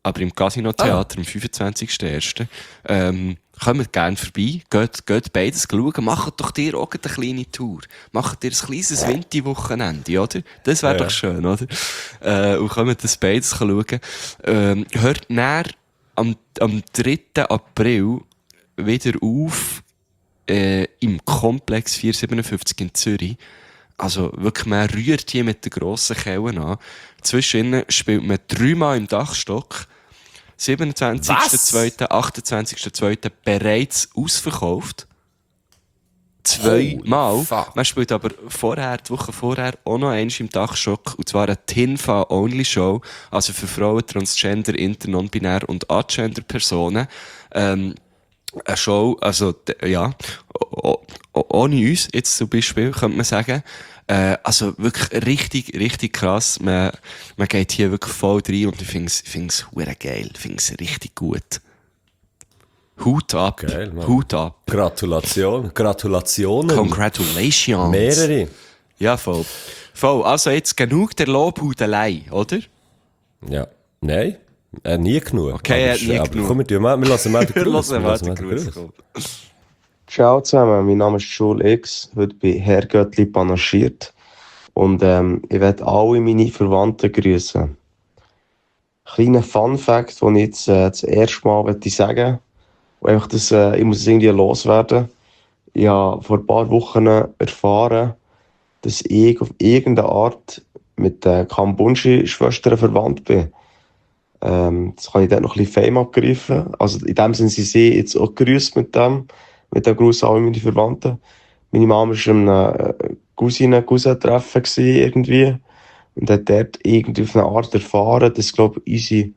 aber im Casino-Theater, ah. am fünfundzwanzigsten ersten Ähm, kommt gerne vorbei, geht, geht beides schauen, macht doch dir auch eine kleine Tour. Macht dir ein kleines Winti-Wochenende, oder? Das wäre ja. doch schön, oder? Äh, und kommt das beides schauen. Ähm, hört näher am, am dritten April wieder auf, äh, im Komplex vierhundertsiebenundfünfzig in Zürich. Also wirklich, man rührt hier mit den grossen Kellen an. Zwischen spielt man dreimal im Dachstock. siebenundzwanzigsten zweiten achtundzwanzigsten zweiten bereits ausverkauft. Zweimal. Man spielt aber vorher, die Woche vorher, auch noch eins im Dachstock. Und zwar eine Tinfa-Only-Show. Also für Frauen, Transgender, Inter-, Non-Binär und Agender-Personen. Ähm, eine Show, also, ja, ohne uns, jetzt zum Beispiel, könnte man sagen. Äh, also wirklich richtig, richtig krass. Man, man geht hier wirklich voll rein und ich finde es, ich finde es hure geil. Ich finde es richtig gut. Hut ab. Geil, Mann. Hut ab. Gratulation. Gratulationen. Congratulations. Mehrere. Ja, voll. Voll. Also jetzt genug der Lobhudelei, oder? Ja. Nein. Äh, nie genug. Okay, aber, äh, nie aber, genug. Komm, wir, wir lassen mal den Wir Gruß. lassen mal den Gruß. Ciao zusammen, mein Name ist Joel X. Heute bin Herr Göttli panaschiert. Und ähm, ich werde alle meine Verwandten grüßen. Kleiner Fun-Fact, den ich jetzt äh, das erste Mal möchte sagen möchte. Einfach das, äh, ich muss es irgendwie loswerden. Ich habe vor ein paar Wochen erfahren, dass ich auf irgendeine Art mit den Kambunshi-Schwestern verwandt bin. Ähm, das kann ich dort noch ein bisschen Fame abgreifen. Also in dem Sinne, sie sind jetzt auch grüßt mit dem, mit dem Gruß an alle meine Verwandten. Meine Mama war in einem Cousinen-Cousin-Treffen irgendwie und hat dort irgendwie auf eine Art erfahren, dass, glaube ich, unsere,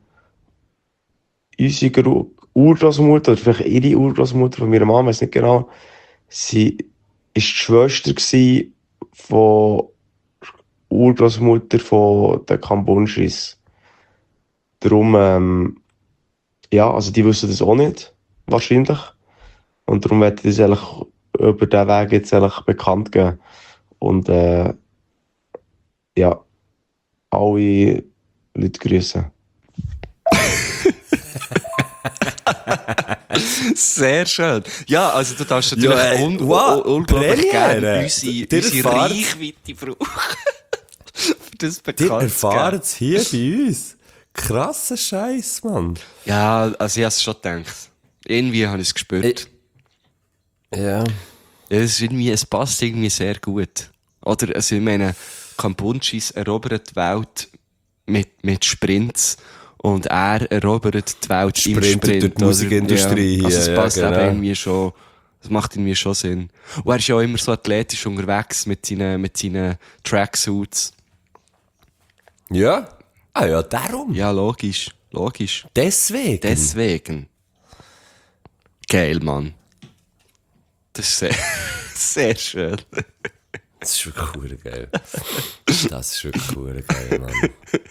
unsere Urgroßmutter, oder vielleicht ihre Urgroßmutter von meiner Mama, ich weiß nicht genau, sie war die Schwester von Urgroßmutter von den Kambunschis. Darum, ähm, ja, also die wissen das auch nicht, wahrscheinlich. Und darum werde ich das eigentlich über diesen Weg jetzt eigentlich bekannt geben. Und, äh, ja, alle Leute grüßen. Sehr schön. Ja, also du darfst natürlich Ja, ey, un wow, un unglaublich Premiere. gerne unsere, Dir unsere erfahrt- Reichweite brauchen. Für das Die bekannt erfahren es hier bei uns. Krasser Scheiß, Mann. Ja, also ich habe es schon gedacht. Irgendwie habe ich es gespürt. Ich- Ja. Ja, es, ist irgendwie, es passt irgendwie sehr gut. Oder, also ich meine, Kambunschis erobert die Welt mit, mit Sprints und er erobert die Welt Sprintet im Sprint. durch die Musikindustrie ja. Also es hier, passt ja, eben genau. irgendwie schon, das macht irgendwie schon Sinn. Und er ist ja auch immer so athletisch unterwegs mit seinen, mit seinen Tracksuits. Ja? Ah ja, darum. Ja, logisch, logisch. Deswegen. Deswegen. Geil, Mann. Das ist sehr, sehr schön. Das ist wirklich cool geil. Das ist wirklich cool geil, Mann.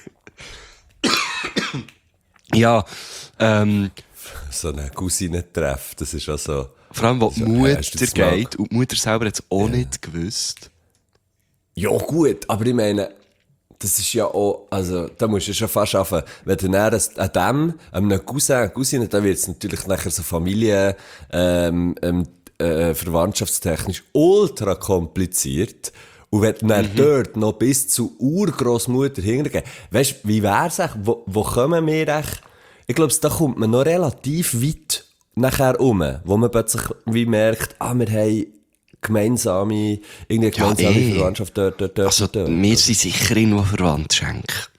Ja, ähm, So ein Cousinentreff, das ist auch so. vor allem, wo die So, Mutter hast du das mal- geht, und die Mutter selber hat es auch nicht gewusst. Ja, gut, aber ich meine, das ist ja auch, also, da musst du schon fast schaffen, wenn du dann an dem, einem Cousin, Cousine, da wird es natürlich nachher so Familie, ähm, ähm, äh, verwandtschaftstechnisch ultra kompliziert. Und wenn du dann dort noch bis zu Urgroßmutter hingehen, weißt du, wie wär's echt, wo, wo kommen wir echt, ich glaube, da kommt man noch relativ weit nachher um, wo man plötzlich wie merkt, ah, wir haben gemeinsame, irgendeine Ja, gemeinsame eh. Verwandtschaft dort, dort, dort, Also, dort. wir sind sicher irgendwo verwandt, Schenk.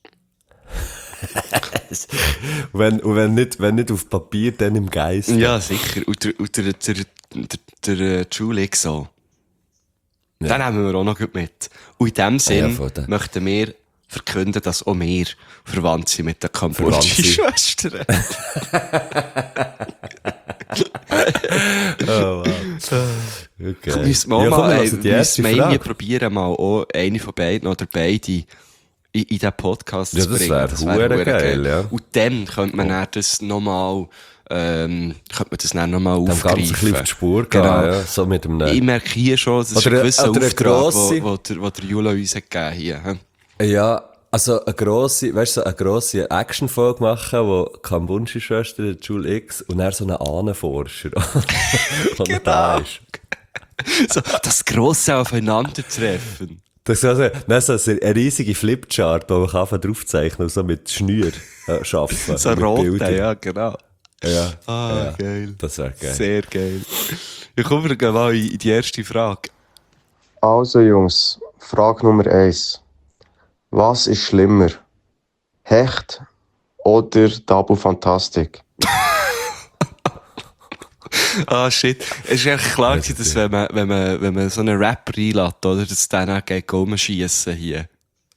Und wenn, und wenn nicht, wenn nicht auf Papier, dann im Geist. Ja, sicher. Und der, und der, der, der, der, der Julie so. Ja. Den nehmen wir auch noch gut mit. Und in dem Sinn ja, voll, der- möchten wir verkünden, dass auch wir verwandt sind mit den Verwandt sind. Kambodschen-Schwestern. Oh, wow. Okay. Müssen wir auch Ja, komm, mal, wir ey, lassen die müssen erste wir irgendwie Frage. probieren, mal auch eine von beiden oder beide in, in diesen Podcast Ja, zu das bringen. wär hure hure geil, ja. Und dann könnte man dann das nochmal, ähm, könnte man das dann nochmal Dem Ganzen ein bisschen aufgreifen. auf die Spur gehen, Genau. ja. So mit dem, Ich merke hier schon, das ist Oder- ein gewisser oder eine Auftrag, grosse- wo, wo, der, wo der Jula uns hat gegeben hier. hä? ja, also eine grosse, weißt du, so eine grosse Action-Folge machen, wo Kambunshi-Schwester, Jule X und dann so einen Ahnenforscher, der da ist. So, das grosse Aufeinandertreffen. Das ist also, dann so eine riesige Flipchart, wo man kann einfach draufzeichnen und so mit Schnür äh, arbeiten. So mit rote, Bildern. ja, genau. Ja, Ah, ja. geil. Das wäre geil. Sehr geil. Ja, kommen wir gehen mal in die erste Frage. Also Jungs, Frage Nummer eins. Was ist schlimmer? Hecht oder Tabu Fantastik? Ah, shit. Es ist eigentlich klar gewesen, dass wenn man, wenn man, wenn man so einen Rapper einlädt, oder, dass der dann geht rumschiessen hier.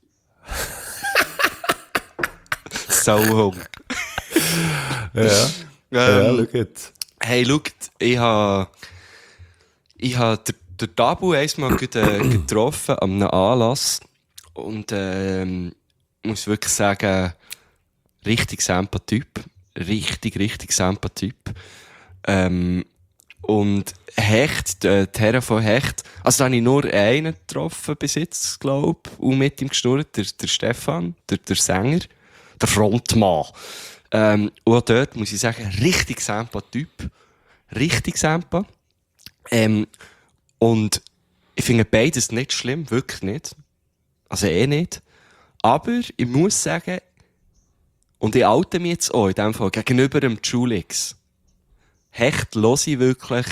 Sauhung. Ja, ja, Ähm, schau jetzt. Hey, schaut, ich habe ich ha den, den Tabu einmal äh, getroffen an einem Anlass und ähm, muss wirklich sagen, richtig Semper-Typ. Richtig, richtig Semper-Typ. Ähm, und Hecht, äh, die Herren von Hecht, also da habe ich nur einen getroffen bis jetzt, glaube ich, und mit ihm gestorben, der, der Stefan, der, der Sänger, der Frontmann. Ähm, und auch dort muss ich sagen, richtig Semper-Typ. Richtig Semper. Ähm, und ich finde beides nicht schlimm, wirklich nicht. Also eh nicht. Aber ich muss sagen, und ich oute mich jetzt auch in dem Fall gegenüber dem Julix. Hecht höre ich wirklich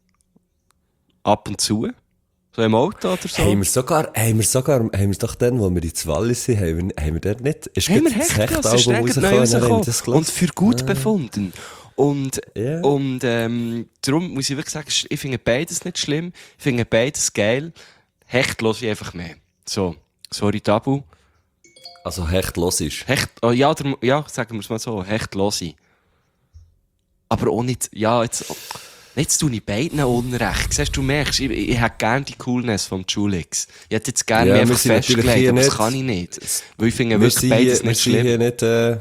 ab und zu. So im Auto oder so. Haben wir sogar, haben wir sogar, haben wir doch dann, wo wir in Wallis sind, haben wir, haben wir dort nicht, ist Haben wir gerade das Hecht, ja, es ist Hecht-Album neu rausgekommen, dann haben wir das rausgekommen. Und gelassen. für gut befunden. Und, Ja. und ähm, darum muss ich wirklich sagen, ich finde beides nicht schlimm. Ich finde beides geil. Hecht höre ich einfach mehr. So, sorry Tabu. Also Hecht los ist. Hecht, oh, ja, der, ja, sagen wir es mal so, Hecht höre ich. Aber auch nicht, ja, jetzt, jetzt tue ich beiden Unrecht. Siehst du, merkst, ich, ich hätte gerne die Coolness vom Julix. Ich hätte jetzt gerne Ja, mehr wir einfach sind natürlich festgelegt, hier aber das nicht- kann ich nicht. Weil ich finde Wir wirklich sind beides hier, wir nicht sind schlimm. hier nicht, äh,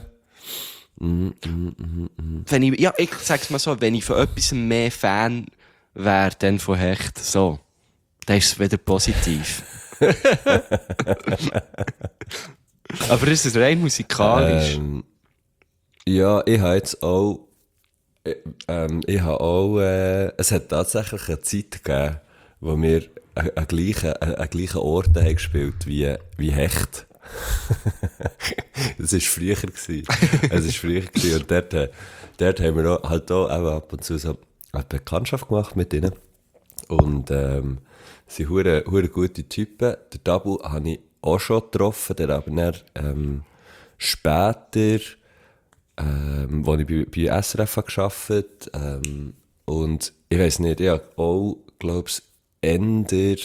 Wenn ich, ja, ich sag's mal so, wenn ich von etwas mehr Fan wäre, dann von Hecht, so, dann ist es wieder positiv. Aber ist es rein musikalisch? ähm, ja, ich habe jetzt auch, äh, ähm, ich habe auch, äh, es hat tatsächlich eine Zeit gegeben, wo wir an, an gleichen, an, an gleichen Orten haben gespielt wie, wie Hecht. Das war früher gewesen. Es war früher gewesen. Und dort, äh, dort haben wir auch, halt auch, auch ab und zu so eine Bekanntschaft gemacht mit ihnen. Und, ähm, sie sind hure, hure gute Typen. Der Tabu habe ich auch schon getroffen, der aber dann, ähm, später, ähm, wo ich bei, bei S R F habe gearbeitet, ähm, und ich weiss nicht, ich habe auch, glaub's, Ender,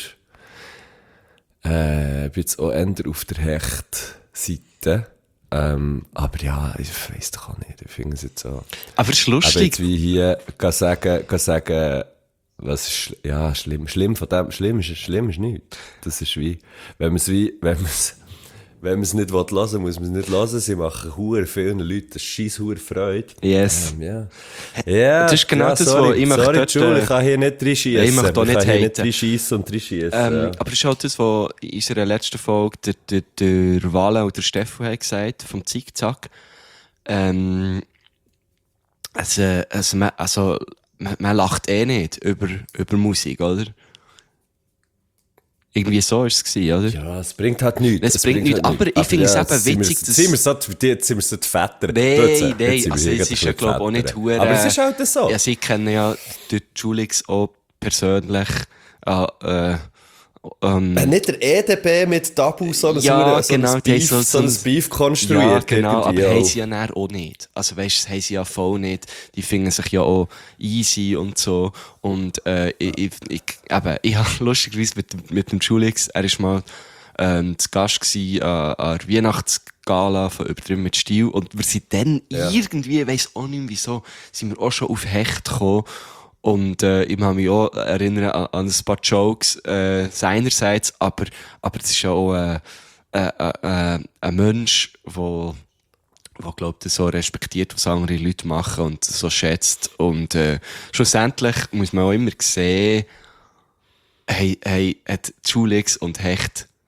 äh, bin jetzt auch eher auf der Hecht-Seite. Ähm, aber ja, ich weiss doch auch nicht, ich finde es jetzt so. Aber es ist Aber lustig. jetzt wie hier, gehen sagen, gehen sagen, was ist, schl- ja, schlimm, schlimm von dem, schlimm ist, schlimm ist nichts. Das ist wie, wenn man es wie, wenn man es, wenn man es nicht hören will, muss man es nicht hören. Sie machen hure vielen Leuten das scheiss hure Freude. Yes. Ähm, ja. Ja, Das ist genau ja, das, sorry, wo ich möchte sorry, dort, Jules, äh, ich kann hier nicht reinschiessen. ich möchte auch nicht Ich kann hier nicht haten. reinschiessen und reinschiessen. Ähm, ja. Aber es ist halt das, was in unserer letzten Folge der, der, der Wale und der Stefan haben gesagt, vom Zickzack. Ähm, also, also, man, also man, man lacht eh nicht über, über Musik, oder? Irgendwie so war es, gewesen, oder? Ja, es bringt halt nichts. Es bringt nichts, aber ich finde es eben jetzt sind witzig, wir- dass- Sind wir so, die- jetzt sind wir so die Väter. Nein, Jetzt- jetzt nein, sind wir also hier es gerade ist ja, ein bisschen glaube ich, auch nicht Väter. hure- Aber es ist halt so. Ja, sie kennen ja den Julix auch persönlich. Äh, äh, ähm, Äh, nicht der E D B mit Tabu, so ein, Ja, so genau, ein, die Beef, haben so- so ein so ein- Beef ja, konstruiert. genau, aber irgendwie haben auch. sie ja dann auch nicht. Also weißt du, das haben sie ja voll nicht. Die finden sich ja auch easy und so. Und äh, ich, ich, ich, eben, ich habe lustigerweise mit, dem- mit dem Julix, er war mal ähm, zu Gast gewesen, an, an der Weihnachtsgala von Übertrieben mit Stil. Und wir sind dann Ja. irgendwie, ich weiss auch nicht mehr wieso, sind wir auch schon auf Hecht gekommen. Und äh, ich kann mich auch erinnern an, an ein paar Jokes äh, seinerseits, aber, aber es ist ja auch äh, äh, äh, ein Mensch, der wo, wo glaubt, so respektiert, was andere Leute machen und so schätzt. Und äh, schlussendlich muss man auch immer sehen, hey, hey, hat Julix und Hecht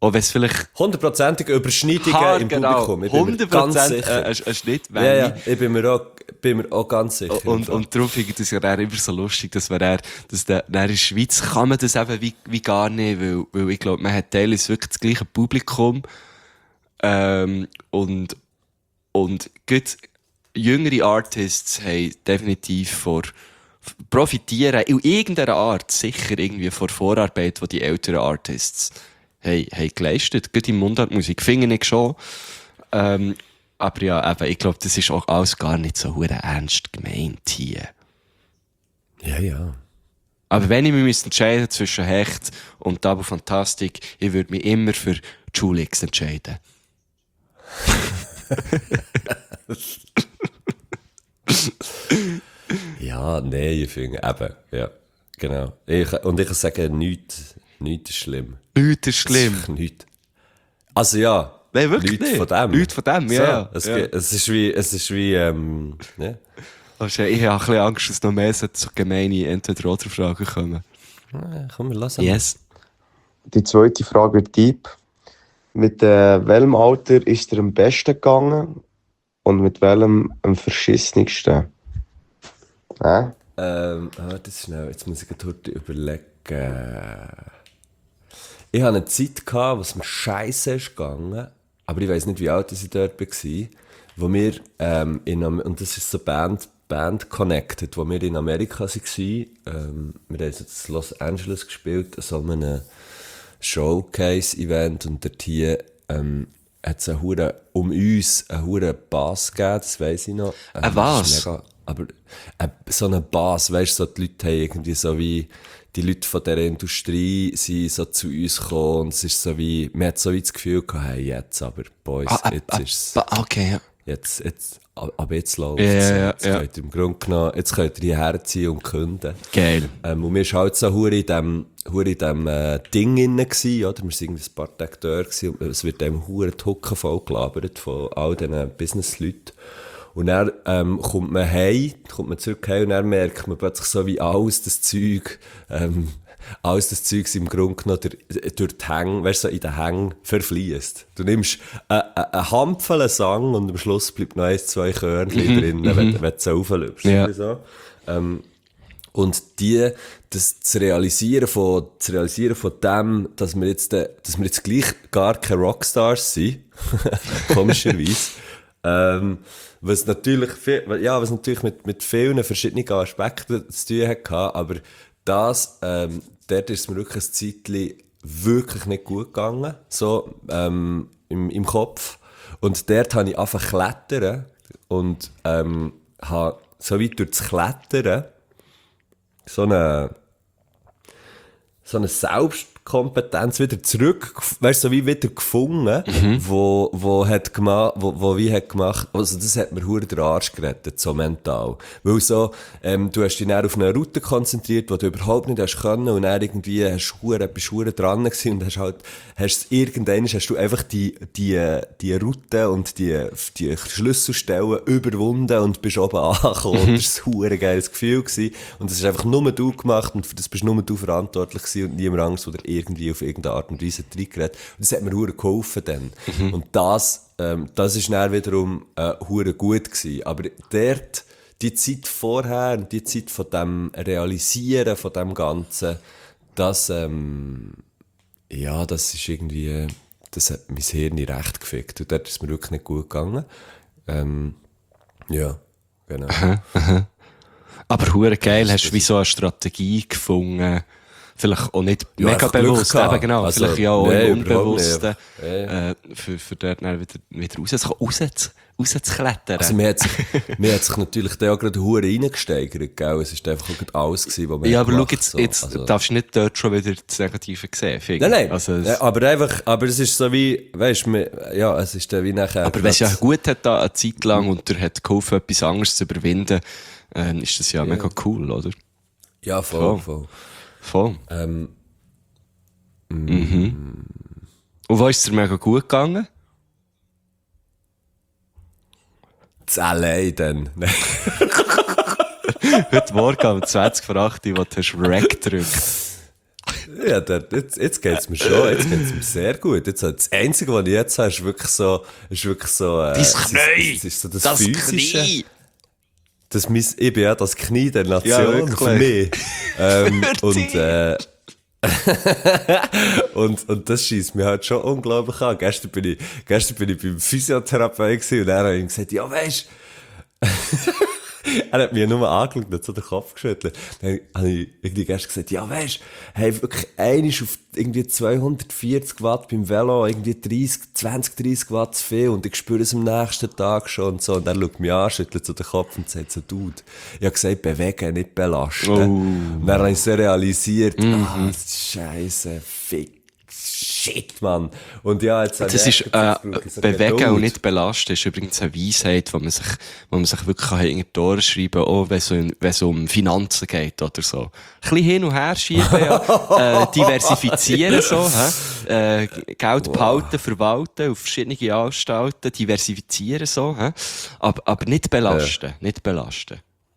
Auch wenn es vielleicht Hundertprozentig Überschneidungen Haar, im genau, Publikum. Ich bin mir hundert ganz Prozent sicher. ein, ein Schnitt Ja, wäre. ja, ich bin mir auch, bin mir auch ganz sicher. Und, und darum finde ich das ja dann immer so lustig, dass man dann, dass der, dann in der Schweiz kann man das eben wie, wie gar nicht, weil, weil ich glaube, man hat teilweise wirklich das gleiche Publikum, ähm, und, und gut, jüngere Artists haben definitiv vor, profitieren in irgendeiner Art sicher irgendwie vor Vorarbeit, die die älteren Artists haben, haben geleistet. Gerade in Mundartmusik finde ich schon. Ähm, aber ja, eben, ich glaube, das ist auch alles gar nicht so hure ernst gemeint hier. Ja, ja. Aber wenn ich mich müsste entscheiden zwischen Hecht und Double Fantastic, ich würde mich immer für Julix entscheiden. Ja, nein, ich finde, eben, ja, genau. Ich, und ich kann sagen, nichts, nichts ist schlimm. Nichts ist schlimm. Es ist nichts. Also ja, Nein, wirklich nichts nicht. von dem. Nichts von dem, ja. So, ja. es, ja. geht- es ist wie, es ist wie, ähm, ja. Also, ich habe ein bisschen Angst, dass noch mehr so gemeine Entweder-Oder-Fragen kommen. Ja, komm, wir lassen. Yes. Die zweite Frage wird deep. Mit äh, welchem Alter ist er am besten gegangen und mit welchem am verschissensten? Äh? Ähm, warte schnell, jetzt muss ich gerade überlegen. Ich hatte eine Zeit, gehabt, wo es mir scheiße ist gegangen, aber ich weiss nicht, wie alt ich dort war, wo wir, ähm, in Am- und das ist so Band, Band Connected, wo wir in Amerika waren. Ähm, wir haben jetzt in Los Angeles gespielt, so einem Showcase-Event, und dort hier ähm, hat es hure um uns einen hure Bass gegeben, das weiss ich noch. Ähm, Ein das ist was? mega- Aber äh, so einen Bass, weißt du, so die Leute haben irgendwie so wie, die Leute von dieser Industrie sind so zu uns gekommen, und es ist so wie, man hat so wie das Gefühl gehabt, hey, jetzt aber, Boys, Ah, ah, jetzt ah, ist ah, okay, ja. jetzt, jetzt, ab ab jetzt läuft Ja, es. ja, ja, Jetzt ja. könnt ihr im Grunde genommen, jetzt könnt ihr hierher ziehen und künden. Geil. Ähm, und wir waren halt so hure in dem, hure in dem äh, Ding inne gsi, oder? Wir waren irgendwie ein paar Tage dort gsi, und es wird einem hure die Hucke voll gelabert von all diesen Business-Leuten. Und dann ähm, kommt man heim, kommt man zurück heim, und dann merkt man plötzlich so, wie alles das Zeug, ähm, alles das Zeug im Grunde genommen durch, durch die Hänge, weißt du, so in den Hängen verfließt. Du nimmst eine Handvoll Sang, und am Schluss bleibt noch ein, zwei Körnchen drin, wenn, wenn du es auflöst. Ja. So. Ähm, und die, das zu realisieren von, zu realisieren von dem, dass wir jetzt, äh, dass wir jetzt gleich gar keine Rockstars sind, komischerweise, ähm, was natürlich, viel, ja, was natürlich mit, mit vielen verschiedenen Aspekten zu tun hatte, aber das, ähm, dort ist es mir wirklich ein Zeitchen wirklich nicht gut gegangen, so, ähm, im, im Kopf. Und dort habe ich angefangen zu klettern, und, ähm, habe so weit durch das Klettern so eine, so eine Selbstkompetenz wieder zurück, weißt du, so wie wieder gefunden, wo, wo hat gemacht, wo, wo wie hat gemacht, also das hat mir hure den Arsch gerettet, so mental. Weil so, ähm, du hast dich dann auf eine Route konzentriert, die du überhaupt nicht hast können, und dann irgendwie hast du hure, bist hure dran gewesen, und hast halt, hast irgendwann hast du einfach die, die, die Route und die, die Schlüsselstellen überwunden und bist oben angekommen, und das war ein hure geiles Gefühl gewesen, und das ist einfach nur du gemacht, und für das bist nur du verantwortlich gewesen, und niemand anderes, der irgendwie auf irgendeine Art und Weise reingeredet. Und das hat mir hure geholfen dann. Mhm. Und das, ähm, das ist dann wiederum äh, hure gut gewesen. Aber dort, die Zeit vorher und die Zeit von dem Realisieren von dem Ganzen, das, ähm, ja, das ist irgendwie, das hat mein Hirn nicht recht gefickt. Und dort ist es mir wirklich nicht gut gegangen. Ähm, ja, genau. Aber hure geil, hast du wie so eine Strategie gefunden, vielleicht auch nicht Ja, mega einfach Glück bewusst, gehabt. eben genau, Also, vielleicht ja auch nee, im überhaupt Unbewussten, nicht. Ja. äh, für, für dort dann wieder, wieder rauszukommen, raus, rauszuklettern. Also, mir hat sich, mir hat sich natürlich da auch gerade hure reingesteigert, gell? Es ist einfach auch gerade alles gewesen, was wir Ja, aber schau, gemacht, jetzt, so. jetzt Also- darfst du nicht dort schon wieder das Negative sehen, finde Nein, ich. nein, Also, es, ja, aber einfach, aber es ist so wie, weißt du, ja, es ist dann wie nachher. aber wenn es ja grad- gut hat, da eine Zeit lang, und dir hat geholfen, etwas anderes zu überwinden, äh, ist das ja, mega cool, oder? Ja, voll, Voll. voll. Voll. Ähm, Und wo ist es dir mega gut gegangen? das allein dann. Nein. Heute Morgen um zwanzig vor acht, wo du hast Rack gedrückt. Ja, der, jetzt, jetzt geht's mir schon, jetzt geht's mir sehr gut. Jetzt, das Einzige, was ich jetzt habe, ist wirklich so, ist wirklich so, äh, Das Knie! Das ist so das, Das Physische. Knie! Das mein, ich bin ja das Knie der Nation, Ja, wirklich. für mich. Ähm, Für und, dich. äh, und, und das schießt mir halt schon unglaublich an. Gestern bin ich, gestern bin ich beim Physiotherapeut gewesen und er hat ihm gesagt, ja, weisst, er hat mir nur angeschaut und hat so den Kopf geschüttelt. Dann habe ich irgendwie gestern gesagt, ja, weisst, hey, wirklich einmal auf irgendwie zweihundertvierzig Watt beim Velo, irgendwie dreißig, zwanzig, dreißig Watt zu viel und ich spüre es am nächsten Tag schon und so. Und er schaut mich an, schüttelt so den Kopf und sagt so, Dude, ich habe gesagt, bewegen, nicht belasten. Oh. Und dann habe ich so realisiert, ah, Scheisse, fick. Shit, Mann. Und ja, jetzt habe Das ich ist, echt- äh, jetzt brauche ich so bewegen Geduld. und nicht belasten, ist übrigens eine Weisheit, wo man sich, wo man sich wirklich hinter die Ohren schreiben kann, auch wenn es um, wenn es um Finanzen geht oder so. Ein bisschen hin und her schieben, ja. äh, diversifizieren so, hä? Äh, Geld behalten, verwalten, auf verschiedene Anstalten, diversifizieren so, hä? Aber, aber nicht belasten, nicht belasten.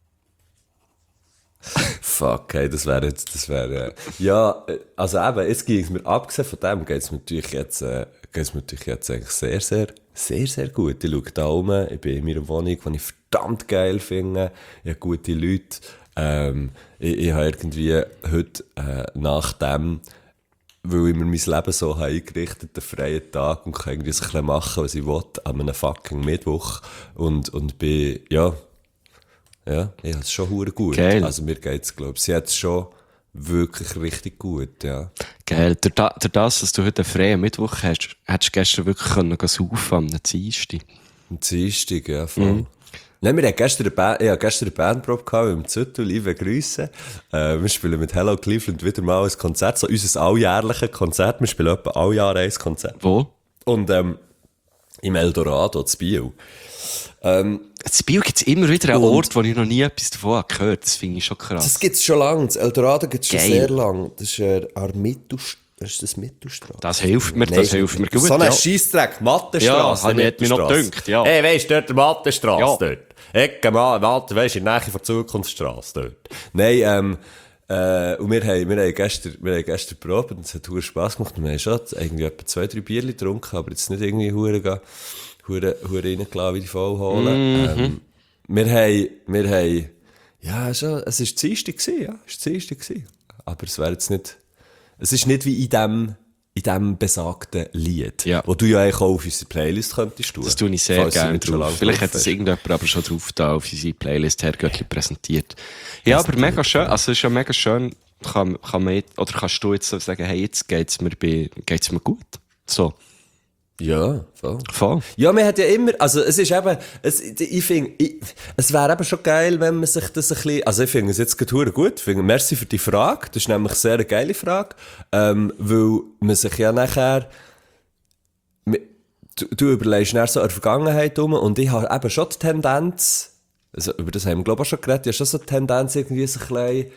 Fuck, hey, das wäre jetzt, das wäre, äh, ja, äh, also eben, jetzt ging es mir, abgesehen von dem, geht es mir natürlich jetzt, äh, geht's mir natürlich jetzt eigentlich sehr, sehr, sehr, sehr gut. Ich schaue da rum, ich bin in meiner Wohnung, die ich verdammt geil finde, ich habe gute Leute, ähm, ich, ich habe irgendwie heute, äh, nach dem, weil ich mir mein Leben so habe eingerichtet, einen freien Tag und kann irgendwie so ein bisschen machen, was ich will, an einem fucking Mittwoch und, und bin, ja, ja, ich habe es schon hure gut. Geil. Also mir geht's, glaube ich, sie hat es schon wirklich richtig gut, ja. Geil. Durch, da, durch das, dass du heute einen freien Mittwoch hast, hättest du gestern wirklich können gehen saufen am Dienstag. Am Dienstag, ja, voll. Nein, wir hatten gestern eine Band, ich hatte gestern eine Bandprobe gehabt im Züttel, liebe Grüße. Äh, wir spielen mit Hello Cleveland wieder mal ein Konzert, so unser alljährliches Konzert. Wir spielen etwa all Jahr ein Konzert. Wo? Und, ähm, im Eldorado, in Biel. Ähm, In Biel gibt es immer wieder einen Und- Ort, wo ich noch nie etwas davon habe gehört. Das finde ich schon krass. Das gibt's schon lange. Das Eldorado gibt's schon Geil. sehr lang. Das ist äh, an der Mittelst- ist das Mittelstraße? Das hilft mir, Nein, das hilft mir gut. So ein ja. Scheissdreck, Mattenstrasse. Ja, hab ich- hat mich noch Mittelstrasse. gedünkt, ja. Hey, weisst du, dort der Mattenstrasse Ja. dort. Ecke, Ma- Matte, weisst du, in der Nähe von der Zukunftsstrasse dort. Nein, ähm, äh, und wir haben, wir haben gestern, wir haben gestern probiert und es hat verdammt Spass gemacht. Und wir haben schon irgendwie etwa zwei, drei Bierchen getrunken, aber jetzt nicht irgendwie hure gehen, hure, hure reingelassen, wie die voll holen. Mhm. Ähm, wir haben, wir haben, ja, schon, es war Dienstag gewesen, ja, es war Dienstag gewesen. Aber es wäre jetzt nicht, es ist nicht wie in dem, in dem besagten Lied, Ja. wo du ja eigentlich auch auf unsere Playlist könntest tun. Das tue ich sehr falls sie gerne nicht schon drauf. lange Vielleicht drauf hat das ist. irgendjemand aber schon drauf da auf unsere Playlist Herrgöttli präsentiert. Ja, aber mega schön. Also, es ist ja mega schön. Kann, kann man jetzt, oder kannst du jetzt so sagen, hey, jetzt geht's mir, bei, geht's mir gut? So. Ja, voll. Voll. Ja, man hat ja immer, also es ist eben, es, ich finde, ich, es wäre eben schon geil, wenn man sich das ein bisschen, also ich finde es jetzt gerade gut, ich finde, merci für die Frage, das ist nämlich eine sehr geile Frage, ähm, weil man sich ja nachher, du, du überlegst nachher so an der Vergangenheit um und ich habe eben schon die Tendenz, also über das haben wir glaube ich auch schon geredet, ich habe schon so die Tendenz irgendwie so ein bisschen,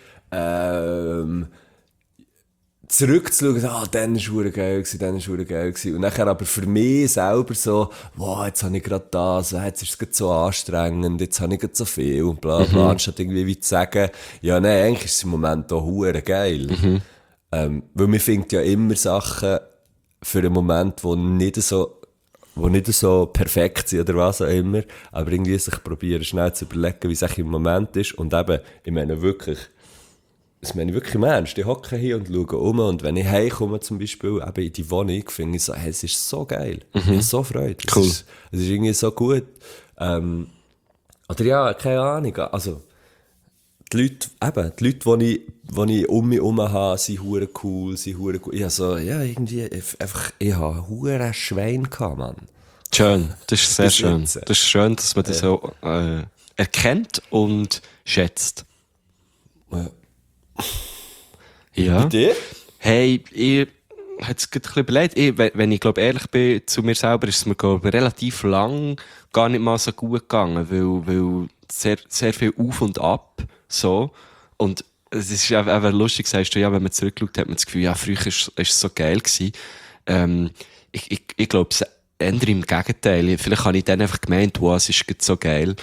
ähm, zurückzuschauen, ah, dann war es geil gewesen, dann war es geil gewesen. Und nachher aber für mich selber so, wow, jetzt habe ich gerade das, jetzt ist es gerade so anstrengend, jetzt habe ich gerade so viel und bla bla, Mhm. anstatt irgendwie wie zu sagen, ja, nein, eigentlich ist es im Moment auch hure geil. Mhm. Ähm, weil man findet ja immer Sachen für einen Moment, die nicht so, wo nicht so perfekt sind oder was auch immer, aber irgendwie sich probieren schnell zu überlegen, wie es eigentlich im Moment ist und eben, ich meine wirklich, das meine ich wirklich im Ernst. Ich hocke hier und schaue um und wenn ich heimkomme zum Beispiel eben in die Wohnung, finde ich so, hey, es ist so geil. Ich habe so Freude. Es Cool. ist, es ist irgendwie so gut. Ähm, oder ja, keine Ahnung. Also, die Leute, eben, die Leute, die ich, die ich um mich herum habe, sind hure cool, sind hure gut. Ich habe so, ja, irgendwie, einfach, ich habe hure Schwein gehabt, Mann. Schön. Das ist sehr Bis schön. jetzt. Das ist schön, dass man das so äh, erkennt und schätzt. Ja. Ja. Bei dir? Hey, ich habe es gerade ein bisschen überlegt. Ich, wenn wenn ich glaube ehrlich bin zu mir selber, ist es mir glaub, relativ lang gar nicht mal so gut gegangen, weil, weil sehr, sehr viel auf und ab, so. Und es ist einfach einfach lustig, sagst du, ja, wenn man zurückschaut, hat man das Gefühl, ja, früher ist, ist es so geil gewesen. Ähm, ich, ich, ich glaube, es ändert im Gegenteil. Vielleicht habe ich dann einfach gemeint, wow, es ist gerade so geil.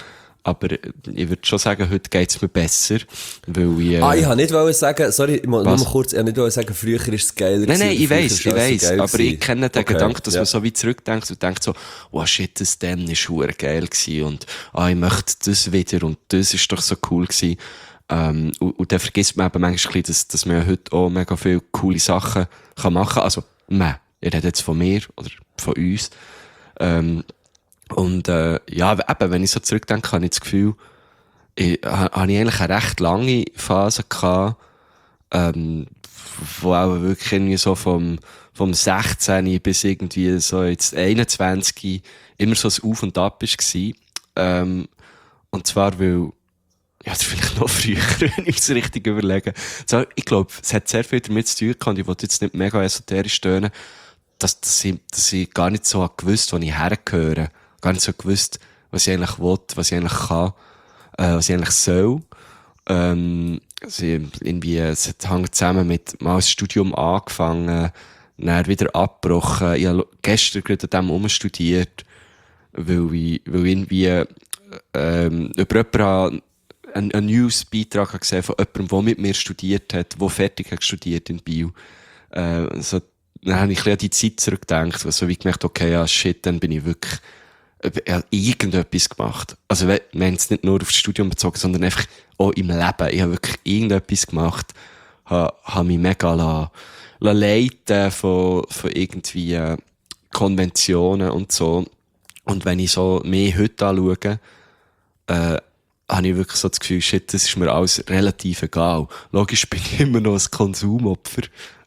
aber ich würde schon sagen, heute geht's mir besser, weil ich... Äh, Ah, ich wollte nicht wollen sagen, sorry, ich muss nur Was? mal kurz, ich wollte nicht wollen sagen, früher ist es geiler Nein, nein, gewesen, ich früher weiss, ist ich alles so weiss, geil aber ich gewesen. kenne den Okay, Gedanken, dass ja. man so wie zurückdenkt und denkt so, oh shit, das dann ist verdammt geil gewesen und ah, ich möchte das wieder und das ist doch so cool gewesen. Ähm, und, und dann vergisst man eben manchmal ein bisschen, dass, dass man ja heute auch mega viele coole Sachen kann machen kann. Also, man, ihr redet jetzt von mir oder von uns. Ähm, und äh, ja, eben, wenn ich so zurückdenke, habe ich das Gefühl, ich, ha, habe ich eigentlich eine recht lange Phase gehabt, ähm, wo auch wirklich irgendwie so vom, vom sechzehn bis irgendwie so jetzt einundzwanzig immer so ein Auf und Ab war. Ähm, und zwar, weil, ja, das vielleicht noch früher, wenn ich es richtig überlege. So, ich glaube, es hat sehr viel damit zu tun gehabt, und ich wollte jetzt nicht mega esoterisch tönen, dass, dass, ich, dass ich gar nicht so gewusst, wo ich hergehöre. Gar nicht so gewusst, was ich eigentlich will, was ich eigentlich kann, äh, was ich eigentlich soll. Ähm, also irgendwie, es hängt zusammen mit mal das Studium angefangen, dann wieder abgebrochen. Ich habe gestern gerade an dem umstudiert, weil ich, weil irgendwie, ähm, über jemanden einen, einen Newsbeitrag gesehen von jemandem, der mit mir studiert hat, der fertig hat studiert in Biel. Äh, so, dann habe ich ein bisschen an die Zeit zurückgedacht, so wie gemerkt, okay, ja, shit, dann bin ich wirklich, ich habe irgendetwas gemacht. Also, wir haben es nicht nur auf das Studium bezogen, sondern einfach auch im Leben. Ich habe wirklich irgendetwas gemacht, habe, habe mich mega la, la leiten von, von irgendwie äh, Konventionen und so. Und wenn ich so mehr heute anschaue, äh, habe ich wirklich so das Gefühl, shit, das ist mir alles relativ egal. Logisch bin ich immer noch ein Konsumopfer.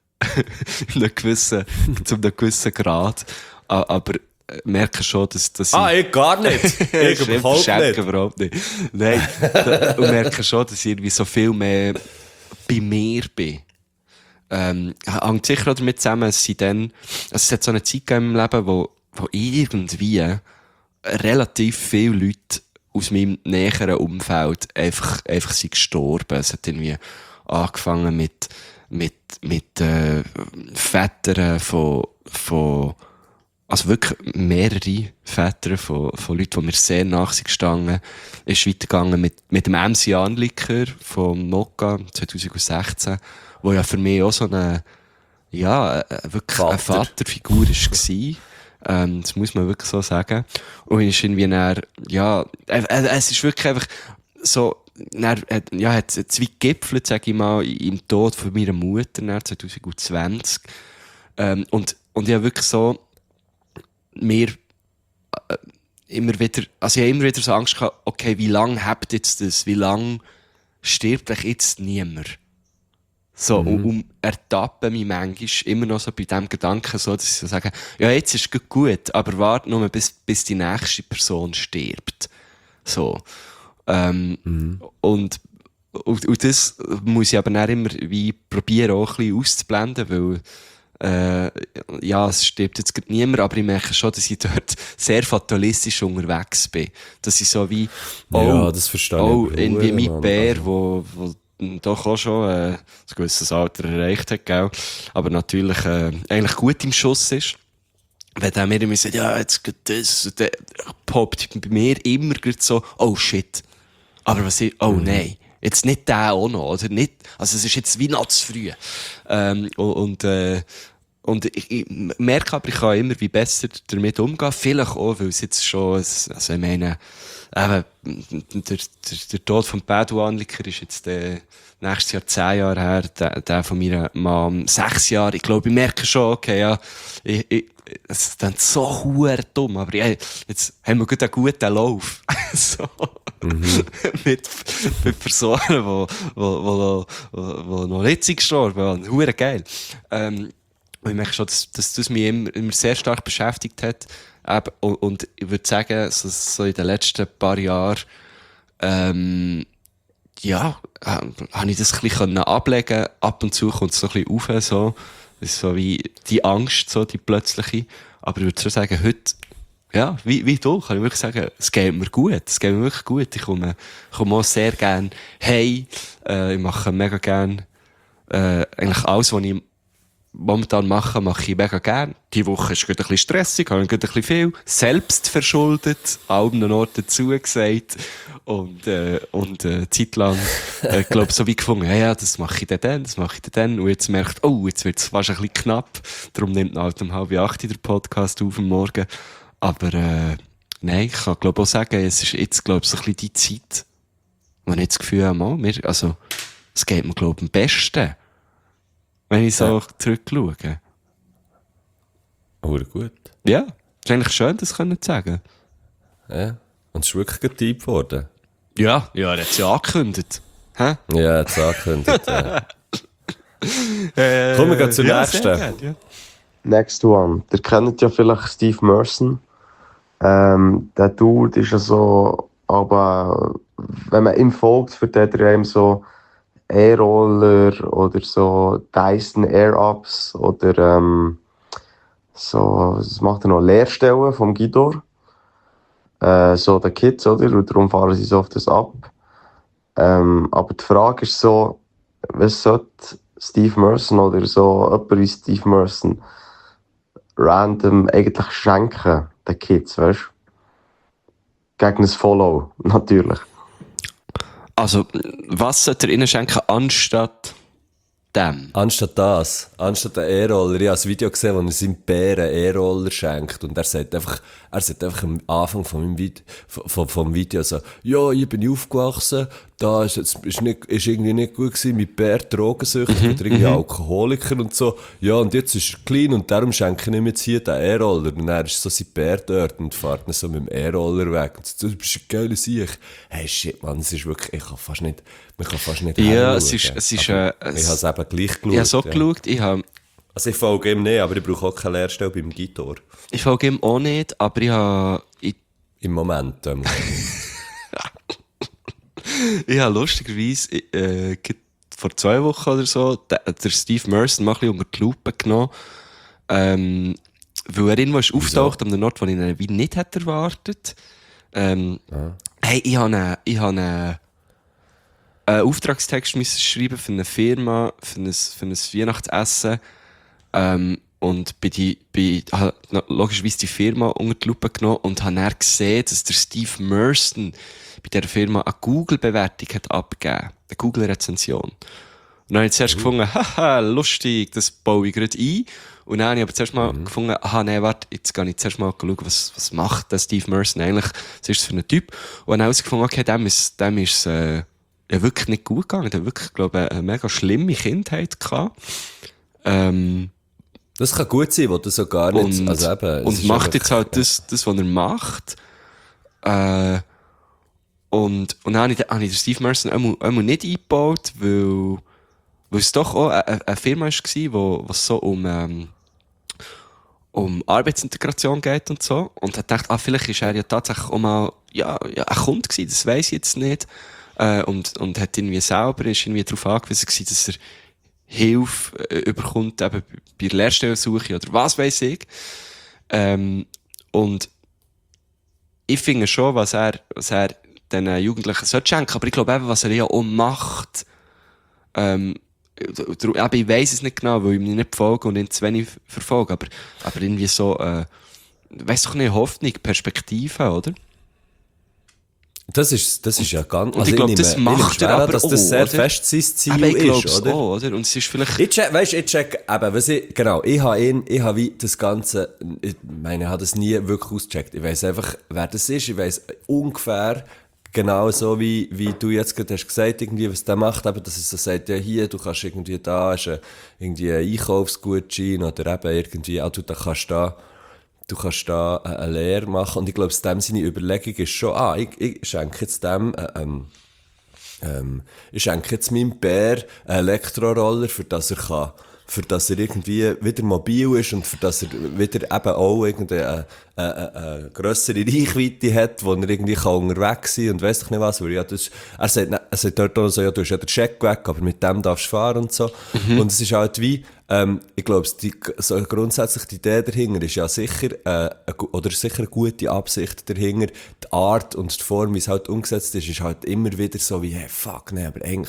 in einem gewissen, zu einem gewissen Grad. A- Aber merke schon, dass, dass Ah, ich gar nicht. Ich Stimmt, überhaupt schenken nicht. überhaupt nicht. Nein, da- und merke schon, dass ich irgendwie so viel mehr bei mir bin. Ähm, hängt sicher auch damit zusammen, dass sie dann, also es hat so eine Zeit gegeben im Leben, wo, wo irgendwie relativ viele Leute aus meinem näheren Umfeld einfach, einfach sind gestorben. Es hat irgendwie angefangen mit, mit, mit, äh, Vätern von, von, also wirklich mehrere Väter von, von Leuten, die mir sehr nach sind gestanden. Ist weitergegangen mit, mit dem M C Anliker vom Mokka zwanzig sechzehn, wo ja für mich auch so eine, ja, äh, wirklich Vater. eine Vaterfigur war. Ähm, das muss man wirklich so sagen. Und ist irgendwie dann, ja, äh, äh, es ist wirklich einfach so, dann, äh, ja, hat es wie gegipfelt, sag ich mal, im Tod von meiner Mutter, dann zwanzig zwanzig. Ähm, und, und ich habe wirklich so, mir, äh, immer wieder, also ich habe immer wieder so Angst gehabt, okay, wie lange habt jetzt das? Wie lange stirbt euch jetzt niemand? So, und, und ertappe mich manchmal immer noch so bei dem Gedanken so, dass ich so sage, ja, jetzt ist es gut, aber warte nur, bis, bis die nächste Person stirbt. So. Ähm, und, und, und das muss ich aber dann immer wie probieren, auch ein bisschen auszublenden, weil, äh, ja, es stirbt jetzt gerade niemand, aber ich merke schon, dass ich dort sehr fatalistisch unterwegs bin. Dass ich so wie, oh, Ja, das verstehe ich oh, aber irgendwie verdammt, mein Mann. Bär, Also- wo, wo doch auch schon äh, ein gewisses Alter erreicht hat, gell? Aber natürlich äh, eigentlich gut im Schuss ist. Wenn der mir immer sagt, ja, jetzt geht das, und dann poppt bei mir immer grad so, oh shit. Aber was ich, oh nein, jetzt nicht der auch noch, oder nicht, also es ist jetzt wie noch zu früh. Ähm, und, und, äh, und ich, ich merke aber, ich kann immer wie besser damit umgehen. Vielleicht auch, weil es jetzt schon, also ich meine, eben, der, der, der Tod von Pedro Anliker ist jetzt äh, nächstes Jahr zehn Jahre her, der, der von meiner Mom sechs Jahre. Ich glaube, ich merke schon, okay, ja, ich, ich, es ist dann so hure dumm, aber ja, jetzt haben wir gut einen guten Lauf. so. mit, mit Personen, die wo, wo, wo, wo, wo noch nicht sind gestorben sind. Hure geil. Ähm, und ich merke schon, dass, dass das mich immer, immer sehr stark beschäftigt hat. Eben, und, und ich würde sagen, so, so in den letzten paar Jahren, ähm, ja, äh, habe ich das ein bisschen ablegen. Ab und zu kommt es so ein bisschen rauf, so. Das ist so wie die Angst, so die plötzliche. Aber ich würde schon sagen, heute, ja, wie, wie du, kann ich wirklich sagen, es geht mir gut. Es geht mir wirklich gut. Ich komme, komme auch sehr gerne hey. Äh, ich mache mega gerne, äh, eigentlich alles, was ich momentan mache, mache ich mega gern. Die Woche ist gerade ein bisschen stressig, habe gerade ein bisschen viel selbst verschuldet, an einem Ort dazu gesagt. Und, äh, und, äh, zeitlang, äh, glaub, so wie gefunden, ja, ja, das mache ich dann, dann, das mache ich dann, dann. Und jetzt merkt, oh, jetzt wird's fast ein bisschen knapp. Darum nimmt man halt um halb acht der Podcast auf am Morgen. Aber, äh, nein, ich kann, glaub, auch sagen, es ist jetzt, glaub, so ein bisschen die Zeit, wo ich jetzt das Gefühl habe, mal, mir, also, es geht mir, glaub, am besten. Wenn ich so Ja. zurückschaue. Oh, gut. Ja, ist eigentlich schön, das können zu sagen. Ja. Und es ist wirklich ein Typ geworden. Ja, ja, er hat es ja angekündigt. Hä? Ja, jetzt angekündigt. ja. Äh, Kommen wir gleich zur ja, nächsten. sehr gerne, ja. Next one. Ihr kennt ja vielleicht Steve Merson. Ähm, der Dude ist ja so, aber wenn man ihm folgt, vertritt er ihm so E-Roller oder so Dyson Air-Ups oder ähm, so, was macht er noch? Lehrstellen vom Guido. Äh, so den Kids, oder? Und darum fahren sie so auf das ab. Ähm, aber die Frage ist so, was sollte Steve Merson oder so jemand wie Steve Merson random eigentlich schenken, den Kids, weißt du? Gegen ein Follow, natürlich. Also, was sollte er ihnen schenken anstatt dem? Anstatt das, anstatt den E-Roller, ich habe ein Video gesehen, wo er seinem Bären E-Roller schenkt und er sagt einfach, er sagt einfach am Anfang von meinem Video, vom, vom Video so, ja, hier bin ich aufgewachsen, da ist, jetzt, ist, nicht, ist irgendwie nicht gut gewesen, mit Bär drogensüchtig Mhm, oder irgendwie Alkoholiker und so, ja, und jetzt ist er clean und darum schenke ich ihm jetzt hier den E-Roller und er ist so sein Bär dort und fährt ihn so mit dem E-Roller weg und so, du bist ein geiler Sieg. Hey, shit, Mann, es ist wirklich, ich kann fast nicht, man kann fast nicht Ja, hinschauen. es ist, es ist, Aber äh, ich habe es eben gleich geschaut. ich habe so ja. geschaut, ich habe, Also ich folge ihm nicht, aber ich brauche auch keine Lehrstelle beim Gitor. ich folge ihm auch nicht, aber ich habe, ich, Im Moment. Ähm. ich habe lustigerweise, äh, vor zwei Wochen oder so, der, der Steve Merson mal ein bisschen unter die Lupe genommen, ähm, weil er irgendwo ist auftaucht, an einem Ort, wo ich ihn wie nicht hätte erwartet. Ähm, Ah. Hey, ich habe einen, ich habe einen, einen Auftragstext müssen schreiben für eine Firma, für ein, für ein Weihnachtsessen. Ähm, und bin die, bin, habe logischerweise die Firma unter die Lupe genommen und habe dann gesehen, dass der Steve Merson bei dieser Firma eine Google-Bewertung hat abgegeben. Eine Google-Rezension. Und dann habe ich zuerst gefunden, haha, lustig, das baue ich gerade ein. Und dann habe ich aber zuerst mal gefunden, aha, nee, warte, jetzt gehe ich zuerst mal schauen, was, was macht der Steve Merson eigentlich, was ist das für ein Typ? Und dann habe ich herausgefunden, okay, dem ist, dem ist, äh, ja wirklich nicht gut gegangen. Der hat wirklich, glaube ich, eine mega schlimme Kindheit gehabt. Ähm, Das kann gut sein, wo du so gar nicht... und, also eben, es und ist macht einfach- jetzt halt das, das, was er macht. Äh, und, und dann habe ich, habe ich den Steve Merson einmal, einmal nicht eingebaut, weil, weil es doch auch eine, eine Firma war, wo, was so um, ähm, um Arbeitsintegration geht und so. Und hat gedacht, ah, vielleicht ist er ja tatsächlich auch mal, ja, ja ein Kunde gewesen, das weiss ich jetzt nicht. Äh, und, und hat irgendwie selber, ist irgendwie darauf angewiesen gewesen, dass er Hilfe äh, überkommt, eben bei der Lehrstellensuche oder was weiss ich. Ähm, und ich finde schon, was er, was er den Jugendlichen sollte schenken, aber ich glaube eben, was er ja auch macht, ähm, darum- eben, ich weiss es nicht genau, weil ich ihm nicht folge und ihn zu wenig verfolge, aber, aber irgendwie so, äh, weiss doch nicht, Hoffnung, Perspektive, oder? Das ist, das ist ja ganz... Und ich glaube, nehme- das ich nehme macht schwer er an, aber dass auch, das sehr oder? fest sein Ziel Aber ich glaube ist, es oder? auch, oder? Und es ist vielleicht... Ich check, weißt, ich check, eben, was ich, genau, ich habe ihn, ich habe wie das Ganze, ich meine, ich habe das nie wirklich ausgecheckt. Ich weiss einfach, wer das ist, ich weiss ungefähr, genau so wie, wie du jetzt gerade hast gesagt, irgendwie, was der macht, eben, dass er so sagt, ja, hier, du kannst irgendwie da, ist ein, irgendwie ein Einkaufsgutschein oder eben irgendwie, ah, du, da kannst da, du kannst da eine Lehre machen. Und ich glaube, aus dem seine Überlegung ist schon, ah, ich, ich schenke jetzt dem, äh, ähm, ähm, ich schenke jetzt meinem Bär einen Elektroroller, für das er kann, für das er irgendwie wieder mobil ist und für das er wieder eben auch irgendeine eine, eine, eine grössere Reichweite hat, wo er irgendwie kann unterwegs sein kann und weiss doch nicht was, weil ja, das, er sagt, er sagt dort auch so, ja, du hast ja den Check weg, aber mit dem darfst du fahren und so. Mhm. Und es ist halt wie, ähm, ich glaube, die, so grundsätzlich die Idee dahinter ist ja sicher, äh, eine, oder sicher eine gute Absicht dahinter. Die Art und die Form, wie es halt umgesetzt ist, ist halt immer wieder so wie, hey, fuck, nee, aber eigentlich,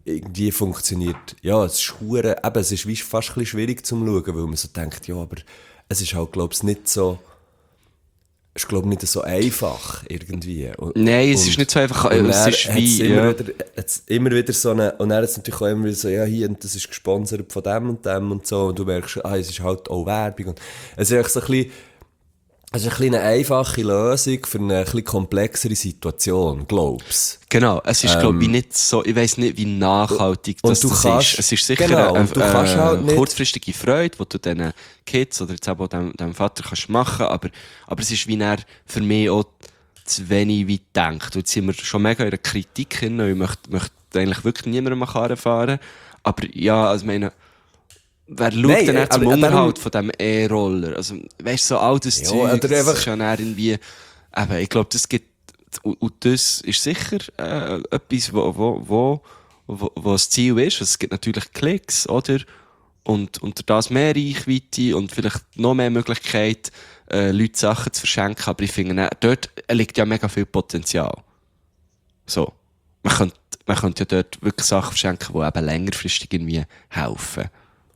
irgendwie funktioniert, ja, es ist hure, eben, es ist wie fast ein bisschen schwierig zum Schauen, weil man so denkt, ja, aber es ist halt, glaube ich, nicht so, es ist, glaube ich, nicht so einfach, irgendwie. Und, Nein, es und, ist nicht so einfach, und es dann ist hat's wie, immer, ja. wieder, hat's immer wieder so eine, und dann hat es natürlich auch immer wieder so, ja, hier, und das ist gesponsert von dem und dem und so, und du merkst, ah, es ist halt auch Werbung, und es ist echt so ein bisschen, es ist ein bisschen eine einfache Lösung für eine ein bisschen komplexere Situation, glaub's. Genau, es ist, Ähm, glaube ich, nicht so, ich weiss nicht, wie nachhaltig und das, du das kannst- ist. Es ist sicher genau, eine, und du kannst eine halt nicht- kurzfristige Freude, die du diesen Kids oder jetzt auch dem, dem Vater kannst machen, aber, aber es ist wie er für mich auch zu wenig weit denkt. Und jetzt sind wir schon mega in der Kritik hin, und ich möchte, möchte eigentlich wirklich niemandem an Karren fahren. Aber ja, also ich meine, wer schaut Nein, denn äh, nicht zum aber- Unterhalt von diesem E-Roller? Also, weißt du, so all das Ja, Zeug, oder das einfach- ist ja dann irgendwie, eben, ich glaube, das gibt, und, und das ist sicher äh, etwas, wo, wo, wo, wo, wo das Ziel ist. Also, es gibt natürlich Klicks, oder? Und unter das mehr Reichweite und vielleicht noch mehr Möglichkeit, äh, Leute Sachen zu verschenken. Aber ich finde, äh, dort liegt ja mega viel Potenzial. So. Man könnte, man könnte ja dort wirklich Sachen verschenken, die eben längerfristig irgendwie helfen.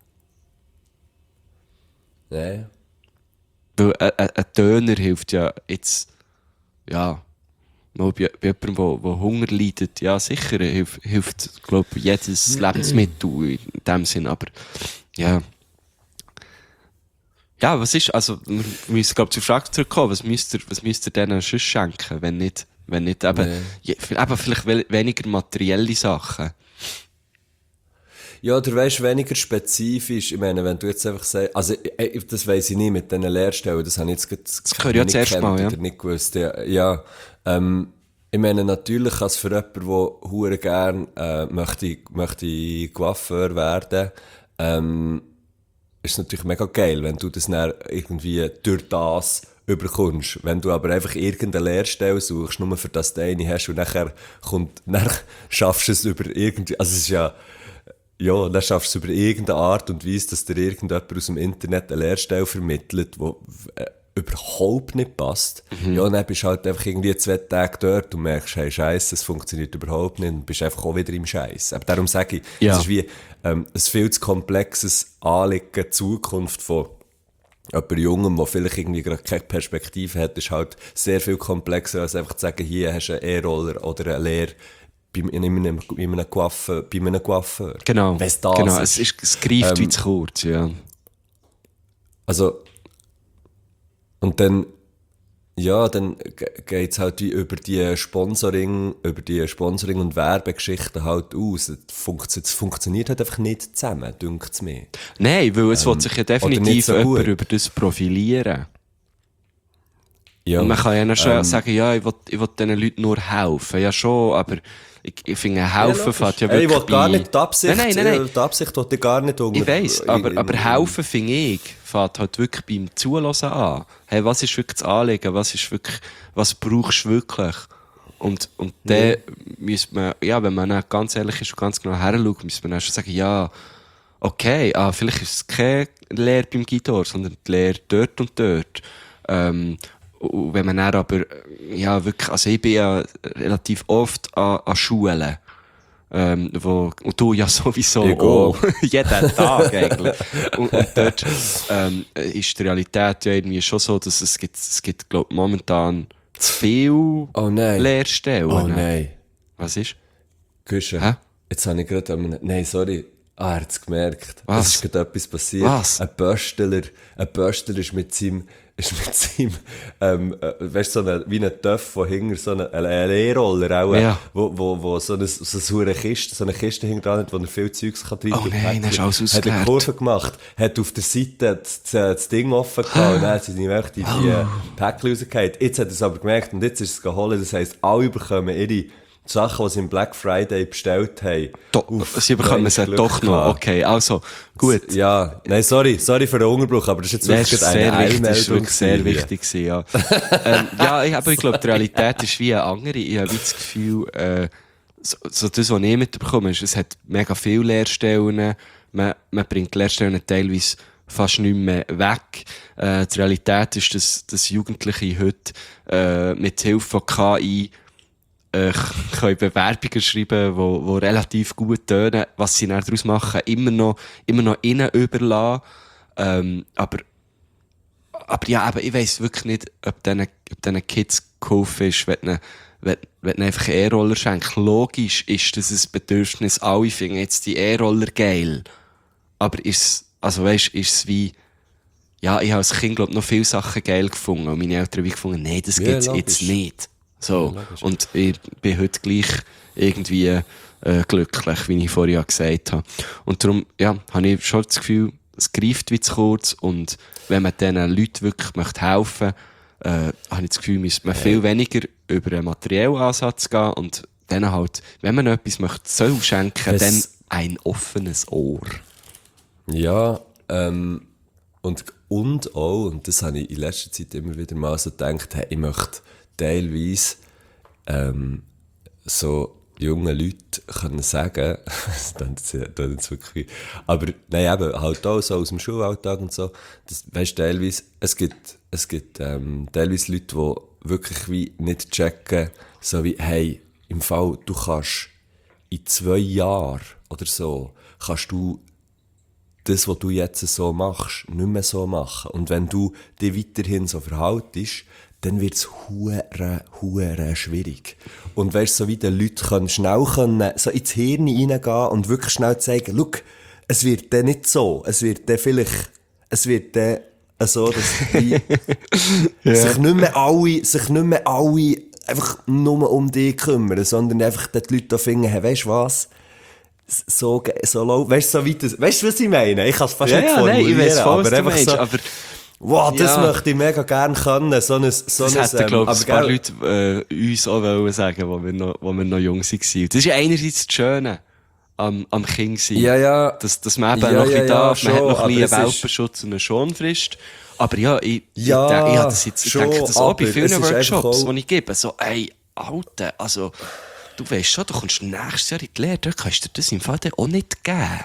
Ja. Weil ein, ein, ein Döner hilft ja jetzt, ja, mal bei, bei jemandem, der, der Hunger leidet, ja sicher, hilft, hilft glaube ich, jedes Lebensmittel in dem Sinn, aber ja. Ja, was ist, also, wir müssen, glaube ich, zur Frage zurückkommen, was müsst ihr, was müsst ihr denen sonst schenken, wenn nicht, wenn nicht eben, Nee. je, eben vielleicht we- weniger materielle Sachen. Ja, du weißt weniger spezifisch. Ich meine, wenn du jetzt einfach sagst, also ich, das weiss ich nicht mit diesen Lehrstellen, das habe ich jetzt das Das höre ich ja nicht zuerst gekannt mal, ja. oder nicht gewusst. Ja, ja ähm, ich meine, natürlich kann es für jemanden, der hure gern äh, möchte, möchte Coiffeur werden, ähm, ist es natürlich mega geil, wenn du das dann irgendwie durch das überkommst. Wenn du aber einfach irgendeine Lehrstelle suchst, nur für das du eine hast und nachher kommt, dann schaffst du es über irgendwie, also es ist ja, ja, dann schaffst du es über irgendeine Art und Weise, dass dir irgendjemand aus dem Internet eine Lehrstelle vermittelt, die äh, überhaupt nicht passt. Mhm. Ja, und dann bist du halt einfach irgendwie zwei Tage dort und merkst, hey, Scheiße, es funktioniert überhaupt nicht und bist einfach auch wieder im Scheiß. Aber darum sage ich, Ja. es ist wie ähm, ein viel zu komplexes Anliegen, die Zukunft von jemand Jungem, der vielleicht irgendwie gerade keine Perspektive hat, ist halt sehr viel komplexer, als einfach zu sagen, hier hast du einen E-Roller oder eine Lehre bei in einem, in einem Coiffeur, bei einem Coiffeur. Genau. Wenn's das genau. ist. Es, ist, es greift Ähm, wie zu kurz, ja. Also, und dann, ja, dann geht es halt wie über die Sponsoring, über die Sponsoring- und Werbegeschichten halt aus. Es funktio- es funktioniert halt einfach nicht zusammen, dünkt es mir. Nein, weil es will sich ja oder nicht definitiv so jemand gut. über das profilieren. Ja, Und man kann ja noch schon ähm, sagen, ja, ich will, ich will diesen Leuten nur helfen. Ja schon, aber ich, ich finde, helfen logisch. fährt ja Ey, wirklich ich will gar bei- nicht die Absicht, Nein, nein, nein, nein. äh, die Absicht will ich gar nicht unter. Ich weiss, aber, in- aber in- helfen, finde ich, fängt halt wirklich beim Zulassen an. Hey, was ist wirklich das Anliegen? Was ist wirklich, was brauchst du wirklich? Und, und dann müsste man, ja, wenn man dann ganz ehrlich ist und ganz genau heranschaut, müsste man dann schon sagen, ja, okay, ah, vielleicht ist es keine Lehre beim Gitarre, sondern die Lehre dort und dort. Ähm, und wenn man dann aber, ja, wirklich, also ich bin ja relativ oft an, an Schulen. Ähm, wo, und du ja sowieso Ich auch. Jeden Tag eigentlich. Und, und dort ähm, ist die Realität ja irgendwie schon so, dass es gibt, es gibt, glaub, momentan zu viel Oh nein. Lehrstellen. Oh nein. Was ist? Güsche, Hä? jetzt habe ich gerade an einem, nein, sorry, ah, er hat es gemerkt. Was? Es ist gerade etwas passiert. Was? Ein Bösteler, ein Bösteler ist mit seinem, ist mit seinem, ähm, äh, weißt du, so eine, wie ein Töff, wo hinter so eine, ein E-Roller auch, Ja. wo, wo, wo so eine, so eine Kiste, so eine Kiste hinter dran hat, wo er viel Zeugs kann rein Oh tun. nein, hast du alles Hat eine ausgeleert. Kurve gemacht, hat auf der Seite das, das Ding offen gehabt und dann sind ihm echt die, die äh, Päckchen rausgefallen. Jetzt hat er es aber gemerkt und jetzt ist es geholt. Das heisst, alle bekommen ihre Sachen, die sie im Black Friday bestellt haben. Do auf sie bekommen Mensch es Glück doch noch. gehabt. Okay, also, gut. Ja, nein, sorry, sorry für den Unterbruch, aber das ist jetzt Das ist wirklich sehr eine wichtig, das ist Eilmeldung. wirklich sehr gewesen. wichtig gewesen, ja. ähm, ja, ich, aber ich glaube, die Realität ist wie eine andere. Ich habe wie das Gefühl, äh, so, so das, was ich mitbekomme, ist, es hat mega viele Lehrstellen. Man, man bringt die Lehrstellen teilweise fast nicht mehr weg. Äh, die Realität ist, dass, dass Jugendliche heute äh, mit Hilfe von K I äh, können Bewerbungen schreiben, die wo, wo relativ gut tönen, was sie dann daraus machen, immer noch, immer noch innen überlassen. Ähm, aber, aber ja, aber ich weiss wirklich nicht, ob diesen, ob diesen Kids geholfen ist, wenn du wenn, wenn du einfach E-Roller schenkst. Logisch ist das ein Bedürfnis. Alle finden jetzt die E-Roller geil. Aber ist also weisst, ist es wie, ja, ich habe als Kind, glaub, noch viele Sachen geil gefunden. Und meine Eltern haben gefunden, nee, das Ja, gibt's logisch. jetzt nicht. So. Ja, logisch. Und ich bin heute gleich irgendwie, äh, glücklich, wie ich vorher gesagt habe. Und darum, ja, habe ich schon das Gefühl, es greift wie zu kurz. Und wenn man diesen Leuten wirklich möchte helfen möchte, äh, habe ich das Gefühl, müsste man viel weniger über einen materiellen Ansatz gehen und dann halt, wenn man etwas möchte, soll schenken, Es- dann ein offenes Ohr. Ja, ähm, und, und auch, und das habe ich in letzter Zeit immer wieder mal so gedacht, hey, ich möchte teilweise ähm, so jungen Leuten können sagen, das klingt jetzt- das klingt jetzt wirklich, aber nein, eben, halt auch so aus dem Schulalltag und so, das, weißt du, teilweise, es gibt, es gibt ähm, teilweise Leute, die wirklich wie nicht checken, so wie, hey, im Fall, du kannst in zwei Jahren oder so, kannst du das, was du jetzt so machst, nicht mehr so machen. Und wenn du dich weiterhin so verhaltest, dann wird es hure, hure schwierig. Und weißt du, so wie die Leute können schnell können, so ins Hirn reingehen und wirklich schnell zeigen, schau, es wird dann nicht so, es wird dann vielleicht, es wird dann so, dass die, sich nicht mehr alle, sich nicht mehr alle einfach nur um dich kümmern, sondern einfach die Leute da finden, hey, weißt du was? So, ge- so low, weißt du, so weit, das- weißt du, was ich meine? Ich kann es fast Ja, nicht ja, nein, formulieren, ich weiss voll, was aber du einfach meinst, so, aber wow, das ja. möchte ich mega gerne können, so ein, so das ein, hätten, ähm, glaube ich, aber ein paar gell- Leute äh, uns auch wollen sagen, wo wir noch, wo wir noch jung waren. Das ist ja einerseits das Schöne am, am Kind sein. Ja, ja. Dass, dass man eben Ja, noch ein ja, bisschen ja, darf, man hat schon, noch ein bisschen aber einen es ist- Welpenschutz und eine Schonfrist. Aber ja, ich, Ja, ich, denke, ich, habe das jetzt, ich schon, denke das auch bei aber vielen es ist einfach Workshops, auch- die ich gebe. So, ey, Alter, also, du weißt schon, du kommst nächstes Jahr in die Lehre, dort kannst du dir das im Fall dann auch nicht geben.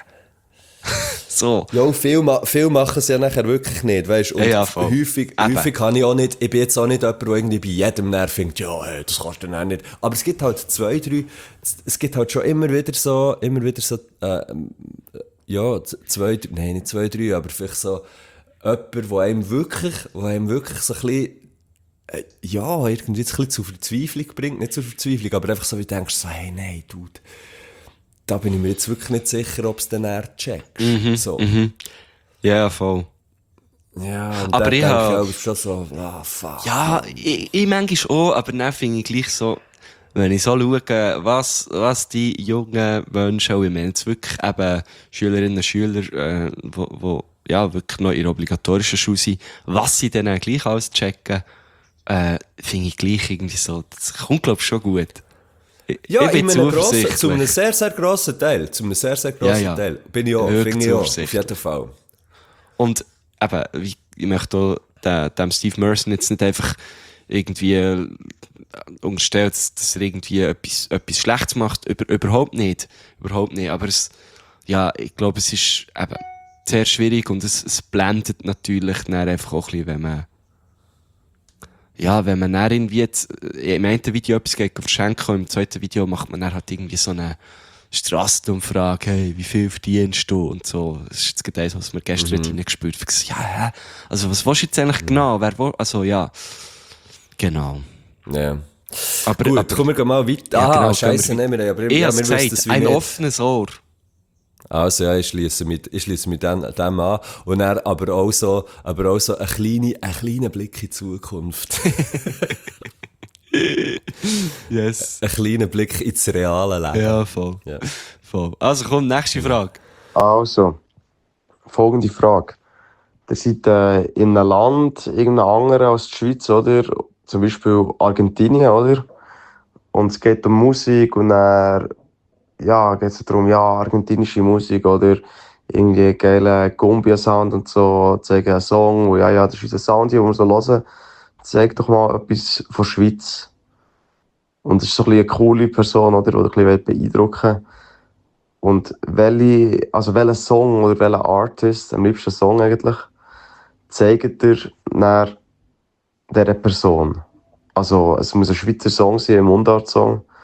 So. Ja, viel, ma viel machen es ja nachher wirklich nicht, weißt du? Und Ja, ja, voll. häufig, Eben. häufig kann ich auch nicht, ich bin jetzt auch nicht jemand, der irgendwie bei jedem Nerv findet, ja, hey, das kannst du dann auch nicht. Aber es gibt halt zwei, drei, es gibt halt schon immer wieder so, immer wieder so, äh, ja, z- zwei, drei, nein, nicht zwei, drei, aber vielleicht so jemand, der einem wirklich, der einem wirklich so ein bisschen, äh, ja, irgendwie jetzt ein bisschen zur Verzweiflung bringt, nicht zur Verzweiflung, aber einfach so wie du denkst, so, hey, nein, Dude, da bin ich mir jetzt wirklich nicht sicher, ob es dann eher checkst. so. Ja, voll. Ja, und Aber dann ich denke hab- auch schon so, ah, fuck. Ja, ich, ich manchmal auch, aber dann finde ich gleich so, wenn ich so schaue, was, was die jungen Menschen, und ich meine jetzt wirklich eben Schülerinnen und Schüler, äh, wo, wo, ja, wirklich noch in der obligatorischen Schule sind, was sie dann auch gleich alles checken, äh, finde ich gleich irgendwie so, das kommt, glaube ich, schon gut. Ich, Ja, ich bin in einem grossen, zuversichtlich. zu einem sehr, sehr grossen Teil. Zu einem sehr, sehr grossen Ja, ja. Teil. Bin ich auch, Wirklich finde ich auch, auf zuversichtlich. jeden Fall. Und eben, ich, ich möchte auch dem, dem Steve Merson jetzt nicht einfach irgendwie äh, unterstellen, dass, dass er irgendwie etwas, etwas Schlechtes macht. Über, überhaupt nicht. Überhaupt nicht. Aber es, ja, ich glaube, es ist eben sehr schwierig und es, es blendet natürlich dann einfach auch ein bisschen, wenn man ja, wenn man dann irgendwie jetzt, äh, im einen Video etwas geht verschenken und im zweiten Video macht man dann halt irgendwie so eine Strassenumfrage, hey, wie viel verdienst du und so. Das ist jetzt gerade eins, was wir gestern mhm. reingespürt haben. Ich so, ja, hä? Also, was willst du jetzt eigentlich genau? Wer will, also, ja. Genau. Ja. Aber, Gut, aber kommen wir mal weiter. Ja, Ah, genau, Scheiße, gehen wir nehmen wir. Aber ich ja, hab's wir wissen gesagt, das wie ein nicht. offenes Ohr. Also ja, ich schließe mit, ich schließe mit dem, dem an. Und dann aber auch so, aber auch so ein kleiner, ein kleiner Blick in die Zukunft. Yes. Ein kleiner Blick ins reale Leben. Ja, voll. Ja. voll. Also, komm, nächste Frage. Also, folgende Frage. Ihr seid äh, in einem Land, irgendein anderes als die Schweiz, oder? Zum Beispiel Argentinien, oder? Und es geht um Musik und dann, ja, geht es darum, ja, argentinische Musik oder irgendwie geile Cumbia-Sound und so, zeigen einen Song, wo, ja, ja, das ist unser Sound, den wir so hören. Zeig doch mal etwas von der Schweiz. Und es ist so ein bisschen eine coole Person, oder, die ein bisschen beeindrucken will. Und welche, also welchen Song oder welchen Artist, am liebsten Song eigentlich, zeigt ihr nach dieser Person? Also es muss ein Schweizer Song sein, ein Mundart-Song.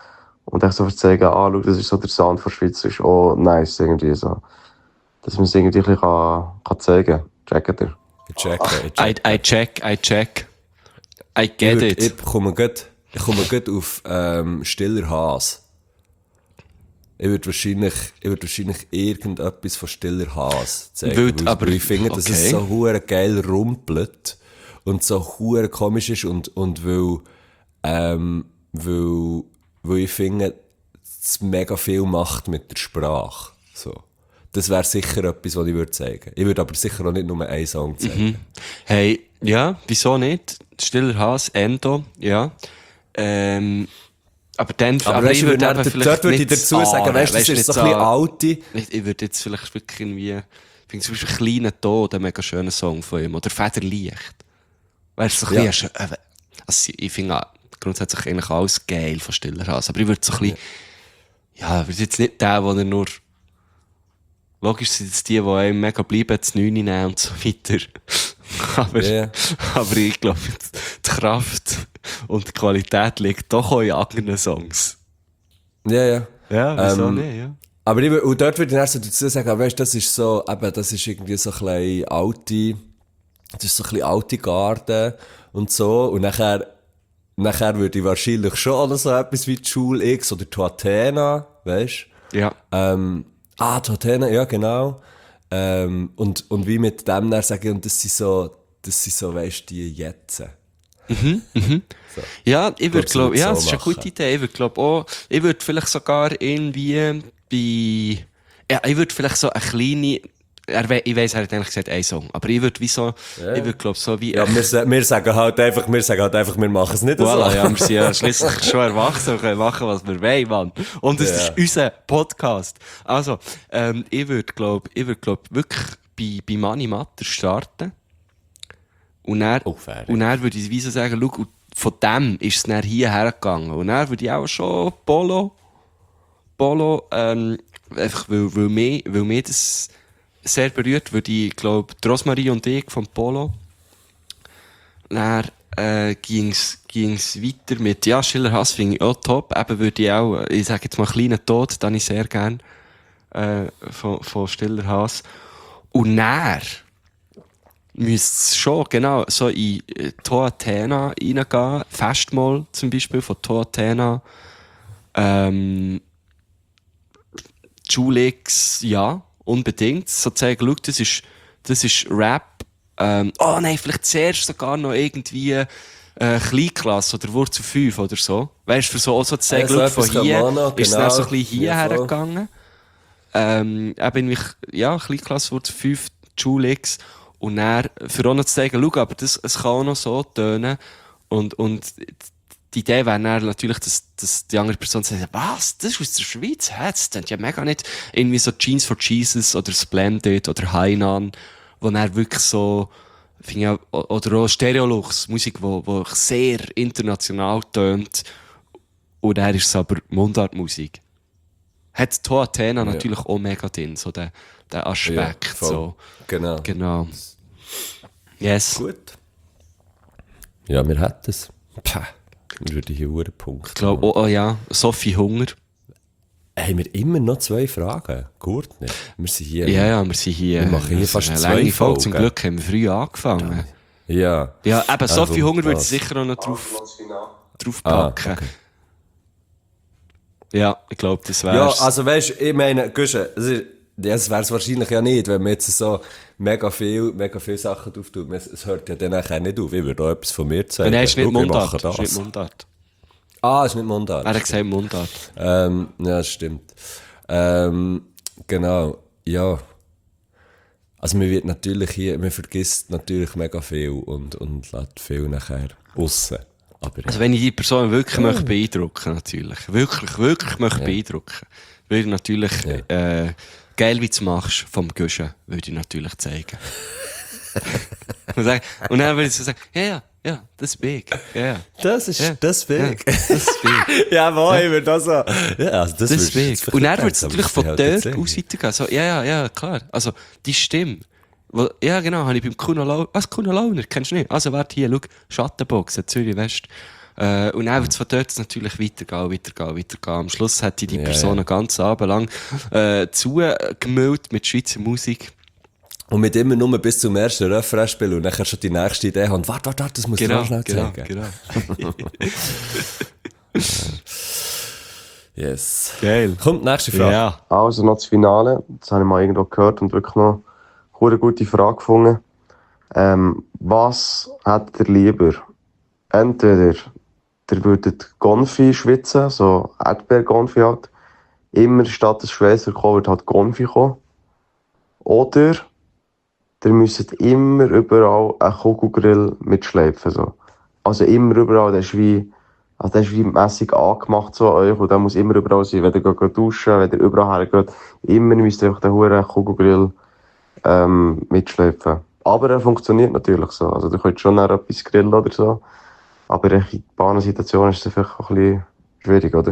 Und echt so erzählen, ah, schau, das ist so der Sound von der Schweiz, das ist auch nice irgendwie so. Dass man es irgendwie ein bisschen kann, kann zeigen kann. Checkt ihr? Ich checke, ich I, checke. I check, I check. I Ich, get würd, it. ich komme gut, ich komme gut auf ähm, Stiller Haas. Ich würde wahrscheinlich, ich würd wahrscheinlich irgendetwas von Stiller Haas zeigen. Wild, weil- aber- weil ich finde, dass okay. es so hure geil rumpelt und so hure komisch ist und, und weil, ähm, weil, weil ich finde, es mega viel macht mit der Sprache. So. Das wäre sicher etwas, was ich würde zeigen. Ich würde aber sicher auch nicht nur einen Song zeigen. Hey, ja, wieso nicht? Stiller Haas, Endo, ja. Ähm, aber dann, Aber, weißt, ich würde eben dann, vielleicht dort würde ich nicht dazu sagen, Aare, weißt, das weisst, ist nicht so ein bisschen Aare. alte. Ich, ich würde jetzt vielleicht wirklich irgendwie, ich finde zum Beispiel «Kleiner Tod», ein mega schöner Song von ihm, oder «Federlicht». Weißt du, so ein Ja. bisschen, äh, also ich finde grundsätzlich eigentlich alles geil von Stiller Haas, aber ich würde so ein bisschen, ja, ich würde jetzt nicht den, wo er nur, logisch sind es die, die einem mega bleiben, das neun nehmen und so weiter. aber, Ja. aber ich glaube, die Kraft und die Qualität liegt doch auch in anderen Songs. Ja, ja. Ja, wieso Ähm, nicht, ja. Aber ich, wür- und dort würde ich erst so dazu sagen, weißt, das ist so, eben, das ist irgendwie so ein bisschen alte, das ist so ein bisschen alte Garde und so. Und nachher, nachher würde ich wahrscheinlich schon auch noch so etwas wie die Schule X oder die Athena, weißt Ja. ähm, ah, die Athena, ja, genau. Ähm, und, und wie mit dem dann sagen, und das sind so, das sind so, weißt, die jetzt. Ja, ich würde Glaub's, glaube, ich ja, würd das so ist eine gute machen. Idee. Ich würde glaube auch, ich würde vielleicht sogar irgendwie bei, ja, ich würde vielleicht so eine kleine, er, we- ich weiss, er hat eigentlich gesagt, ein Song, aber ich würde wie so, ich würde glaube so wie, Ja, wir, sa- wir sagen halt einfach, wir sagen halt einfach, wir machen es nicht voilà, so. ja, wir sind ja schliesslich schon erwachsen und können machen, was wir wollen, Mann. Und es Ja. ist unser Podcast. Also, ähm, ich würde glaube, ich würde glaube wirklich bei, bei Mani Matter starten. Und dann, Oh, fair. und dann würde ich wie so sagen, schau, und von dem ist es dann hierher gegangen. Und dann würde ich auch schon Polo, Polo, ähm, einfach weil, weil, mich, weil mich das sehr berührt, würde ich, glaube Rosmarie und ich von Polo. Dann äh, ging es weiter mit, ja, Stiller Haas finde ich auch top. Eben würde ich auch, ich sage jetzt mal «Kleiner Tod», dann ich sehr gern äh, von, von Stiller Haas. Und dann müsste es schon, genau, so in äh, «To Athena» reingehen. Festmahl zum Beispiel von «To Athena». Ähm, Julix, ja, unbedingt. So zeigen, schau, das ist, das ist Rap. Ähm, oh nein, vielleicht zuerst sogar noch irgendwie äh, Kleinklasse oder Wurzel fünf oder so. Weißt du, für so, auch so zu sagen, Ja, so schau, etwas von kann hier man auch noch, ist es genau. dann so ein bisschen Ja, hierher voll. gegangen. Ähm, eben, ich, ja, Kleinklasse, Wurzel fünf, Julix. Und dann, für auch noch zu sagen, schau, aber das, es kann auch noch so tönen. Und, und die Idee wäre dann natürlich, dass, dass die andere Person sagt, was, das ist aus der Schweiz? Hä? Das klingt ja mega nicht. Irgendwie so Jeans for Jesus oder Splendid oder Hainan, wo dann wirklich so, finde ich auch, oder auch Stereolux, Musik, wo, wo sehr international tönt. Und dann ist es aber Mundartmusik. Hat To Athena Ja. natürlich auch mega drin, so der, der Aspekt. Ja, voll. so. Genau. Genau. Yes. Gut. Ja, wir hätten es. Pah, wir würden hier einen Punkt. Ich glaube, oh, oh ja, Sophie Hunger. Haben wir immer noch zwei Fragen? Gut nicht. Wir sind hier. Ja, ja, wir sind hier. Wir machen hier das ist fast eine zwei lange Folge. Zum Folgen. Glück haben wir früh angefangen. Ja. Ja, eben, Sophie warum Hunger würde ich das? sicher auch noch drauf, drauf Ah, packen. okay. Ja, ich glaube, das wär's. Ja, also weißt du, ich meine, Guschen, es ist- ja, das wäre es wahrscheinlich ja nicht, wenn man jetzt so mega viel, mega viel Sachen drauf tut. Es es hört ja dann nachher nicht auf. Ich würde auch etwas von mir zeigen. Nein, ist nicht Schau, wir Mundart. machen Ist nicht das. Mundart. Ah, ist nicht Mundart. Er hat gesagt Mundart. Ähm, ja, das stimmt. Ähm, genau, ja. Also man wird natürlich hier, man vergisst natürlich mega viel und, und lässt viel nachher aussen. Aber Also wenn ich die Person wirklich möchte beeindrucken, natürlich. Wirklich, wirklich möchte beeindrucken. Würde ich natürlich, Ja. äh, geil wie du machst, vom Guschen, würde ich natürlich zeigen. und, sagen, und dann würde ich so sagen, ja, ja, ja, das ist big. Ja, ja. das ist Ja. das Ja, Weg. das ist big. Ja, wo ich würde das so. Ja, also das, Das ist würdest du jetzt big. Und dann vielleicht wird es denken, natürlich aber von das dort halt jetzt aus weitergehen. So, ja, ja, ja, klar. Also, die Stimme. Wo, ja, genau, habe ich beim Kuno Launer. Was, Kuno Launer? Kennst du nicht? Also, warte hier, schau, Schattenbox, Zürich West. Äh, und dann wird es von dort natürlich weitergehen, weitergehen, weitergehen. Am Schluss hat die, die Ja, Person ja. einen ganzen Abend lang äh, zugemüllt mit Schweizer Musik. Und mit immer nur bis zum ersten Refrain spielen und dann schon die nächste Idee haben. Warte, warte, warte, das muss ich Genau, noch schnell genau, zeigen. genau. Yes. Geil. Kommt, nächste Frage. Ja. Also noch das Finale, das habe ich mal irgendwo gehört und wirklich noch eine gute Frage gefunden. Ähm, was hättet ihr lieber? Entweder ihr würdet Konfi schwitzen, so Erdbeer-Konfi halt. Immer statt des Schweizer kommen, wird halt Konfi kommen. Oder ihr müsst immer überall einen Kugelgrill mitschleifen. So. Also immer überall, der ist wie, also der ist wie mässig angemacht so an euch und der muss immer überall sein. Wenn ihr geht duschen, wenn ihr überall hergeht, immer müsst ihr einfach den huren Kugelgrill ähm, mitschleifen. Aber er funktioniert natürlich so. Also du könnt schon noch etwas grillen oder so. Aber in der Bahnsituation ist es vielleicht auch ein bisschen schwierig, oder?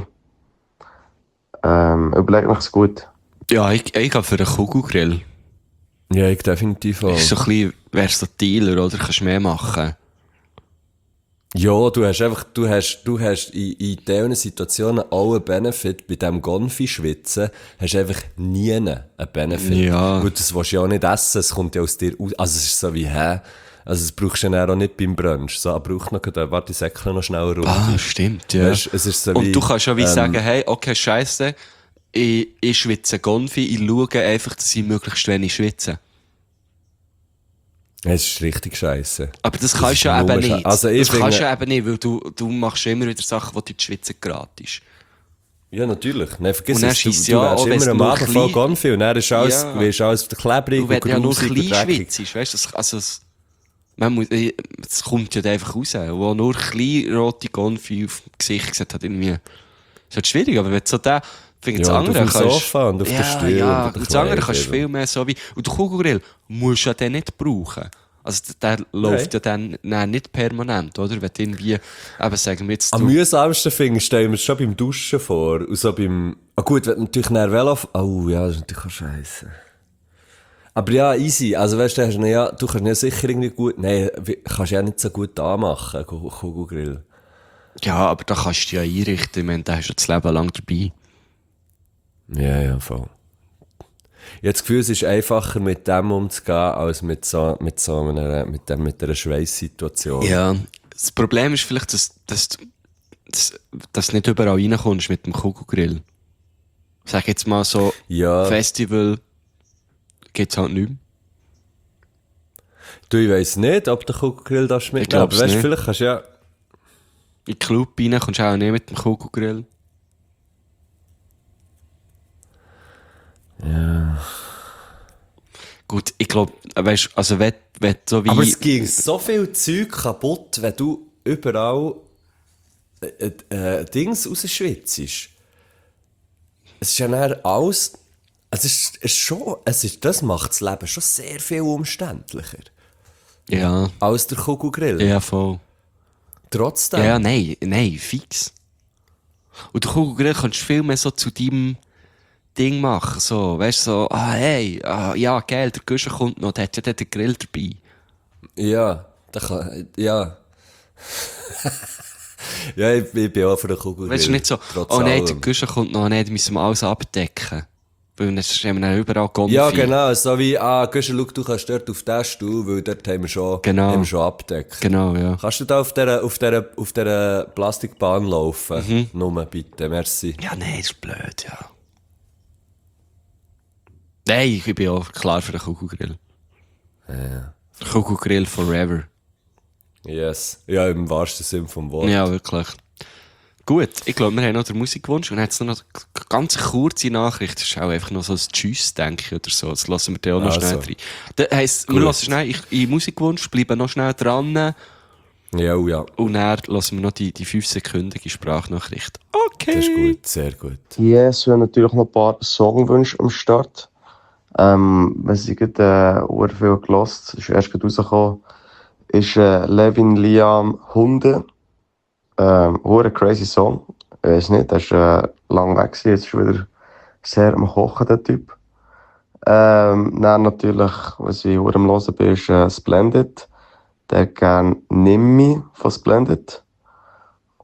Ähm, überlegt euch gut. Ja, ich, ich gehe für einen Kugelgrill. Ja, ich definitiv auch. Ist so ein bisschen versatiler, oder? Kannst mehr machen. Ja, du hast einfach, du hast, du hast in, in diesen Situationen alle Benefit. Bei diesem Gonfi-Schwitzen hast du einfach nie einen Benefit. Ja. Gut, das willst du ja auch nicht essen, es kommt ja aus dir aus. Also es ist so wie, hä? Also es brauchst du ja auch nicht beim Brunch. So, aber braucht noch, gerade- warte, ich säckle noch schnell rum. Ah, stimmt, ja. Weißt, es ist so wie, Und du kannst ja wie ähm, sagen, hey, okay, scheisse, ich, ich schwitze Gonfi, ich schaue einfach, dass ich möglichst wenig schwitze. Es ist richtig scheisse. Aber das Das kannst ist du ja nur eben sche- nicht. Also ich das kannst du finde- ja eben nicht, weil du, du machst immer wieder Sachen, die dir schwitzen gratis. Ja, natürlich. Nein, vergiss Und dann es, du, scheisst du ja wärst auch, wenn's immer am nur Abend voll klein- Gonfi und dann ist alles, Ja. wirst alles klebrig Du, wenn und du ja nur grusig und klein dreckig. schwitzt, weißt du, das, also, es- man muss, äh, es kommt ja einfach raus. Wo nur klein rote Gonfi auf dem Gesicht sieht, hat irgendwie, ist halt schwierig, aber wenn du so den, finde ich, Ja, das und andere auf dem kannst, Sofa und auf ja, den Stühlen ja, und auf den und das andere Kleidern. kannst du viel mehr so wie, und der Kugelgrill musst du ja dann nicht brauchen. Also, der, der läuft ja dann, nein, nicht permanent, oder? Wenn du irgendwie, eben sagen wir jetzt, Am du, mühsamsten finde ich, stellen wir es schon beim Duschen vor. Und so beim, ah gut, wenn du natürlich nachher Velo, oh ja, das ist natürlich auch scheisse. Aber ja, easy. Also weißt du, hast du ja, du kannst ja sicher irgendwie gut, nein, wie- kannst ja nicht so gut anmachen, Ku- Kugelgrill. ja, aber da kannst du dich ja einrichten, ich meine, da hast du das Leben lang dabei. Ja, ja, voll. Ich habe das Gefühl, es ist einfacher mit dem umzugehen, als mit so, mit so einer, mit dem, mit einer Schweißsituation. Ja, das Problem ist vielleicht, dass, dass, du- dass, dass du nicht überall reinkommst mit dem Kugelgrill. Sag jetzt mal so, Ja. Festival gibt's halt nicht mehr. Du, ich weiss nicht, ob der Kugelgrill da schmeckt. Ich glaub's Aber weißt du, nicht. vielleicht kannst du ja, In den Club rein kommst du auch nicht mit dem Kugelgrill. ja. Gut, ich glaube, weißt du, also wenn, wenn du so wie... Aber es ging so viel Zeug kaputt, wenn du überall äh, äh, Dings rausschwitzt. Es ist ja dann alles. Es ist, es ist schon, es ist, das macht das Leben schon sehr viel umständlicher. ja, Als der Kugelgrill. ja, voll. Trotzdem. Ja, ja, nein, nein, fix. Und der Kugelgrill kannst du viel mehr so zu deinem Ding machen. So, weißt du, so, ah, hey, ah, ja, geil, der Guschen kommt noch, der hat ja dort den Grill dabei. Ja, da kann, ja. ja, ich, ich bin auch für den Kugelgrill. Weißt du, nicht so, Trotz oh nein, allem. der Guschen kommt noch, nein, da müssen wir alles abdecken. Weil dann haben wir dann überall Konfi. Ja, genau, so wie, ah, gehst du, schau, du kannst dort auf den Stuhl, weil dort haben wir schon, Genau. haben wir schon abgedeckt. Genau, ja. Kannst du da auf dieser, auf dieser, auf dieser Plastikbahn laufen? Mhm. Nur bitte, merci. Ja, nein, ist blöd, ja. Nein, ich bin auch klar für den Kugelgrill. Ja. Kugelgrill forever. Yes. Ja, im wahrsten Sinn vom Wort. Ja, wirklich. Gut, ich glaube, wir haben noch den Musikwunsch und jetzt noch eine ganz kurze Nachricht. Das ist auch einfach noch so ein Tschüss, denke ich, oder so. Das lassen wir dir auch noch Also. schnell rein. Das heisst, wir Gut. lassen schnell ich, in Musikwunsch, bleiben noch schnell dran Ja, oh ja. und dann lassen wir noch die, die fünfsekündige Sprachnachricht. Okay. Das ist gut, sehr gut. Yes, wir haben natürlich noch ein paar Songwünsche am Start. Ähm, wenn Sie gerade äh, viel gelost, ist erst gerade rausgekommen, ist äh, Levin Liam Hunde. Ähm, ein crazy Song. Ich weiß nicht, der ist äh, lang weg gewesen, jetzt ist er wieder sehr am Kochen, der Typ. Ähm, dann natürlich, was ich am Hören bin, ist äh, Splendid. Der hat gerne Nimmi von Splendid.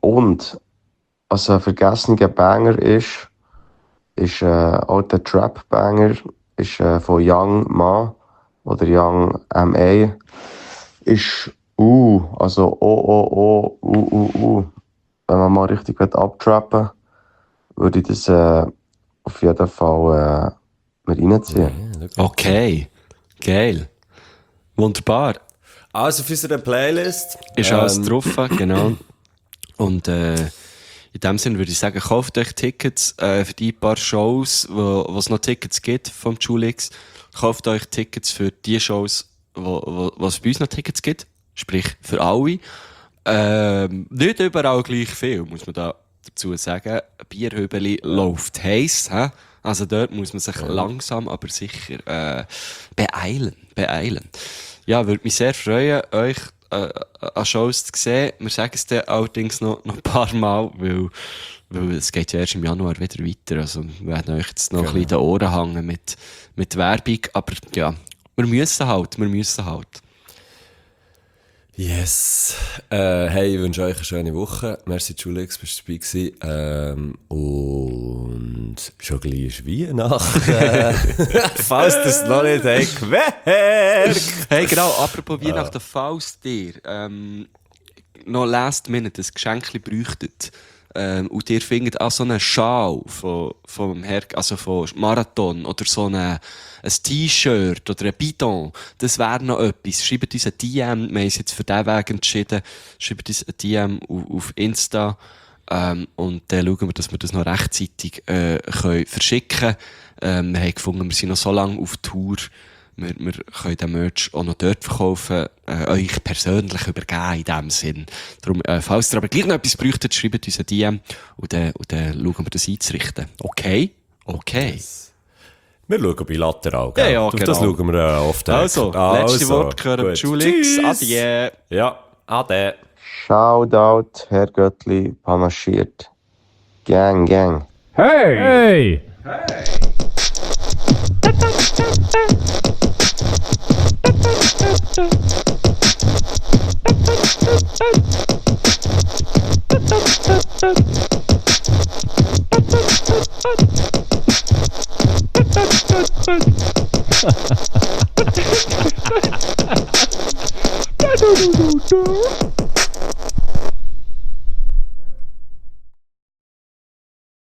Und was ein vergessener Banger ist, ist äh, auch der Trap-Banger, ist äh, von Young Ma oder Young M A. Ist uh, also oh, oh, oh, uh, uh, uh. Wenn man mal richtig abtrappen will, würde ich das äh, auf jeden Fall äh, mir reinziehen. Ja, schau. Okay, geil. Wunderbar. Also für unsere Playlist. Ist ähm, alles drauf, genau. Und äh, in dem Sinne würde ich sagen, kauft euch Tickets äh, für die paar Shows, wo wo es noch Tickets gibt vom Julix. Kauft euch Tickets für die Shows, wo, wo, wo es bei uns noch Tickets gibt. Sprich, für alle. Ähm, nicht überall gleich viel, muss man da dazu sagen. Bierhöbeli läuft heiß. Hä? Also dort muss man sich ja. langsam, aber sicher äh, beeilen. beeilen. Ja, würde mich sehr freuen, euch äh, an Shows zu sehen. Wir sagen es dann allerdings noch, noch ein paar Mal, weil, weil es geht ja erst im Januar wieder weiter. Also wir werden euch jetzt noch genau. ein bisschen in den Ohren hängen mit, mit Werbung. Aber ja, wir müssen halt, wir müssen halt. Yes. Äh, hey, ich wünsche euch eine schöne Woche. Merci, Julix, bist du dabei gewesen. Ähm, und schon gleich ist Weihnachten. Falls das noch nicht habt, gemerkt. Hey, genau, apropos Weihnachten, falls dir ähm, noch last minute ein Geschenk bräuchtet ähm, und ihr findet auch so einen Schal von, vom Her- also von Marathon oder so eine ein T-Shirt oder ein Bidon, das wäre noch etwas. Schreibt uns ein D M, wir haben uns jetzt für diesen Weg entschieden, schreibt uns ein D M auf, auf Insta ähm, und dann schauen wir, dass wir das noch rechtzeitig äh, können verschicken können. Ähm, wir haben gefunden, wir sind noch so lange auf Tour, wir, wir können den Merch auch noch dort verkaufen, äh, euch persönlich übergeben in dem Sinn. Darum, äh, falls ihr aber gleich noch etwas bräuchtet, schreibt uns ein D M und dann, und dann schauen wir das einzurichten. Okay? Okay. Wir schauen bilateral, gell? Ja, ja, Auf genau. das schauen wir äh, oft. Also, also, letzte Wort gehören Julix. Adieu. Ja, ade. Shoutout, Herr Göttli, panaschiert. Gang, gang. Hey! Hey! Hey!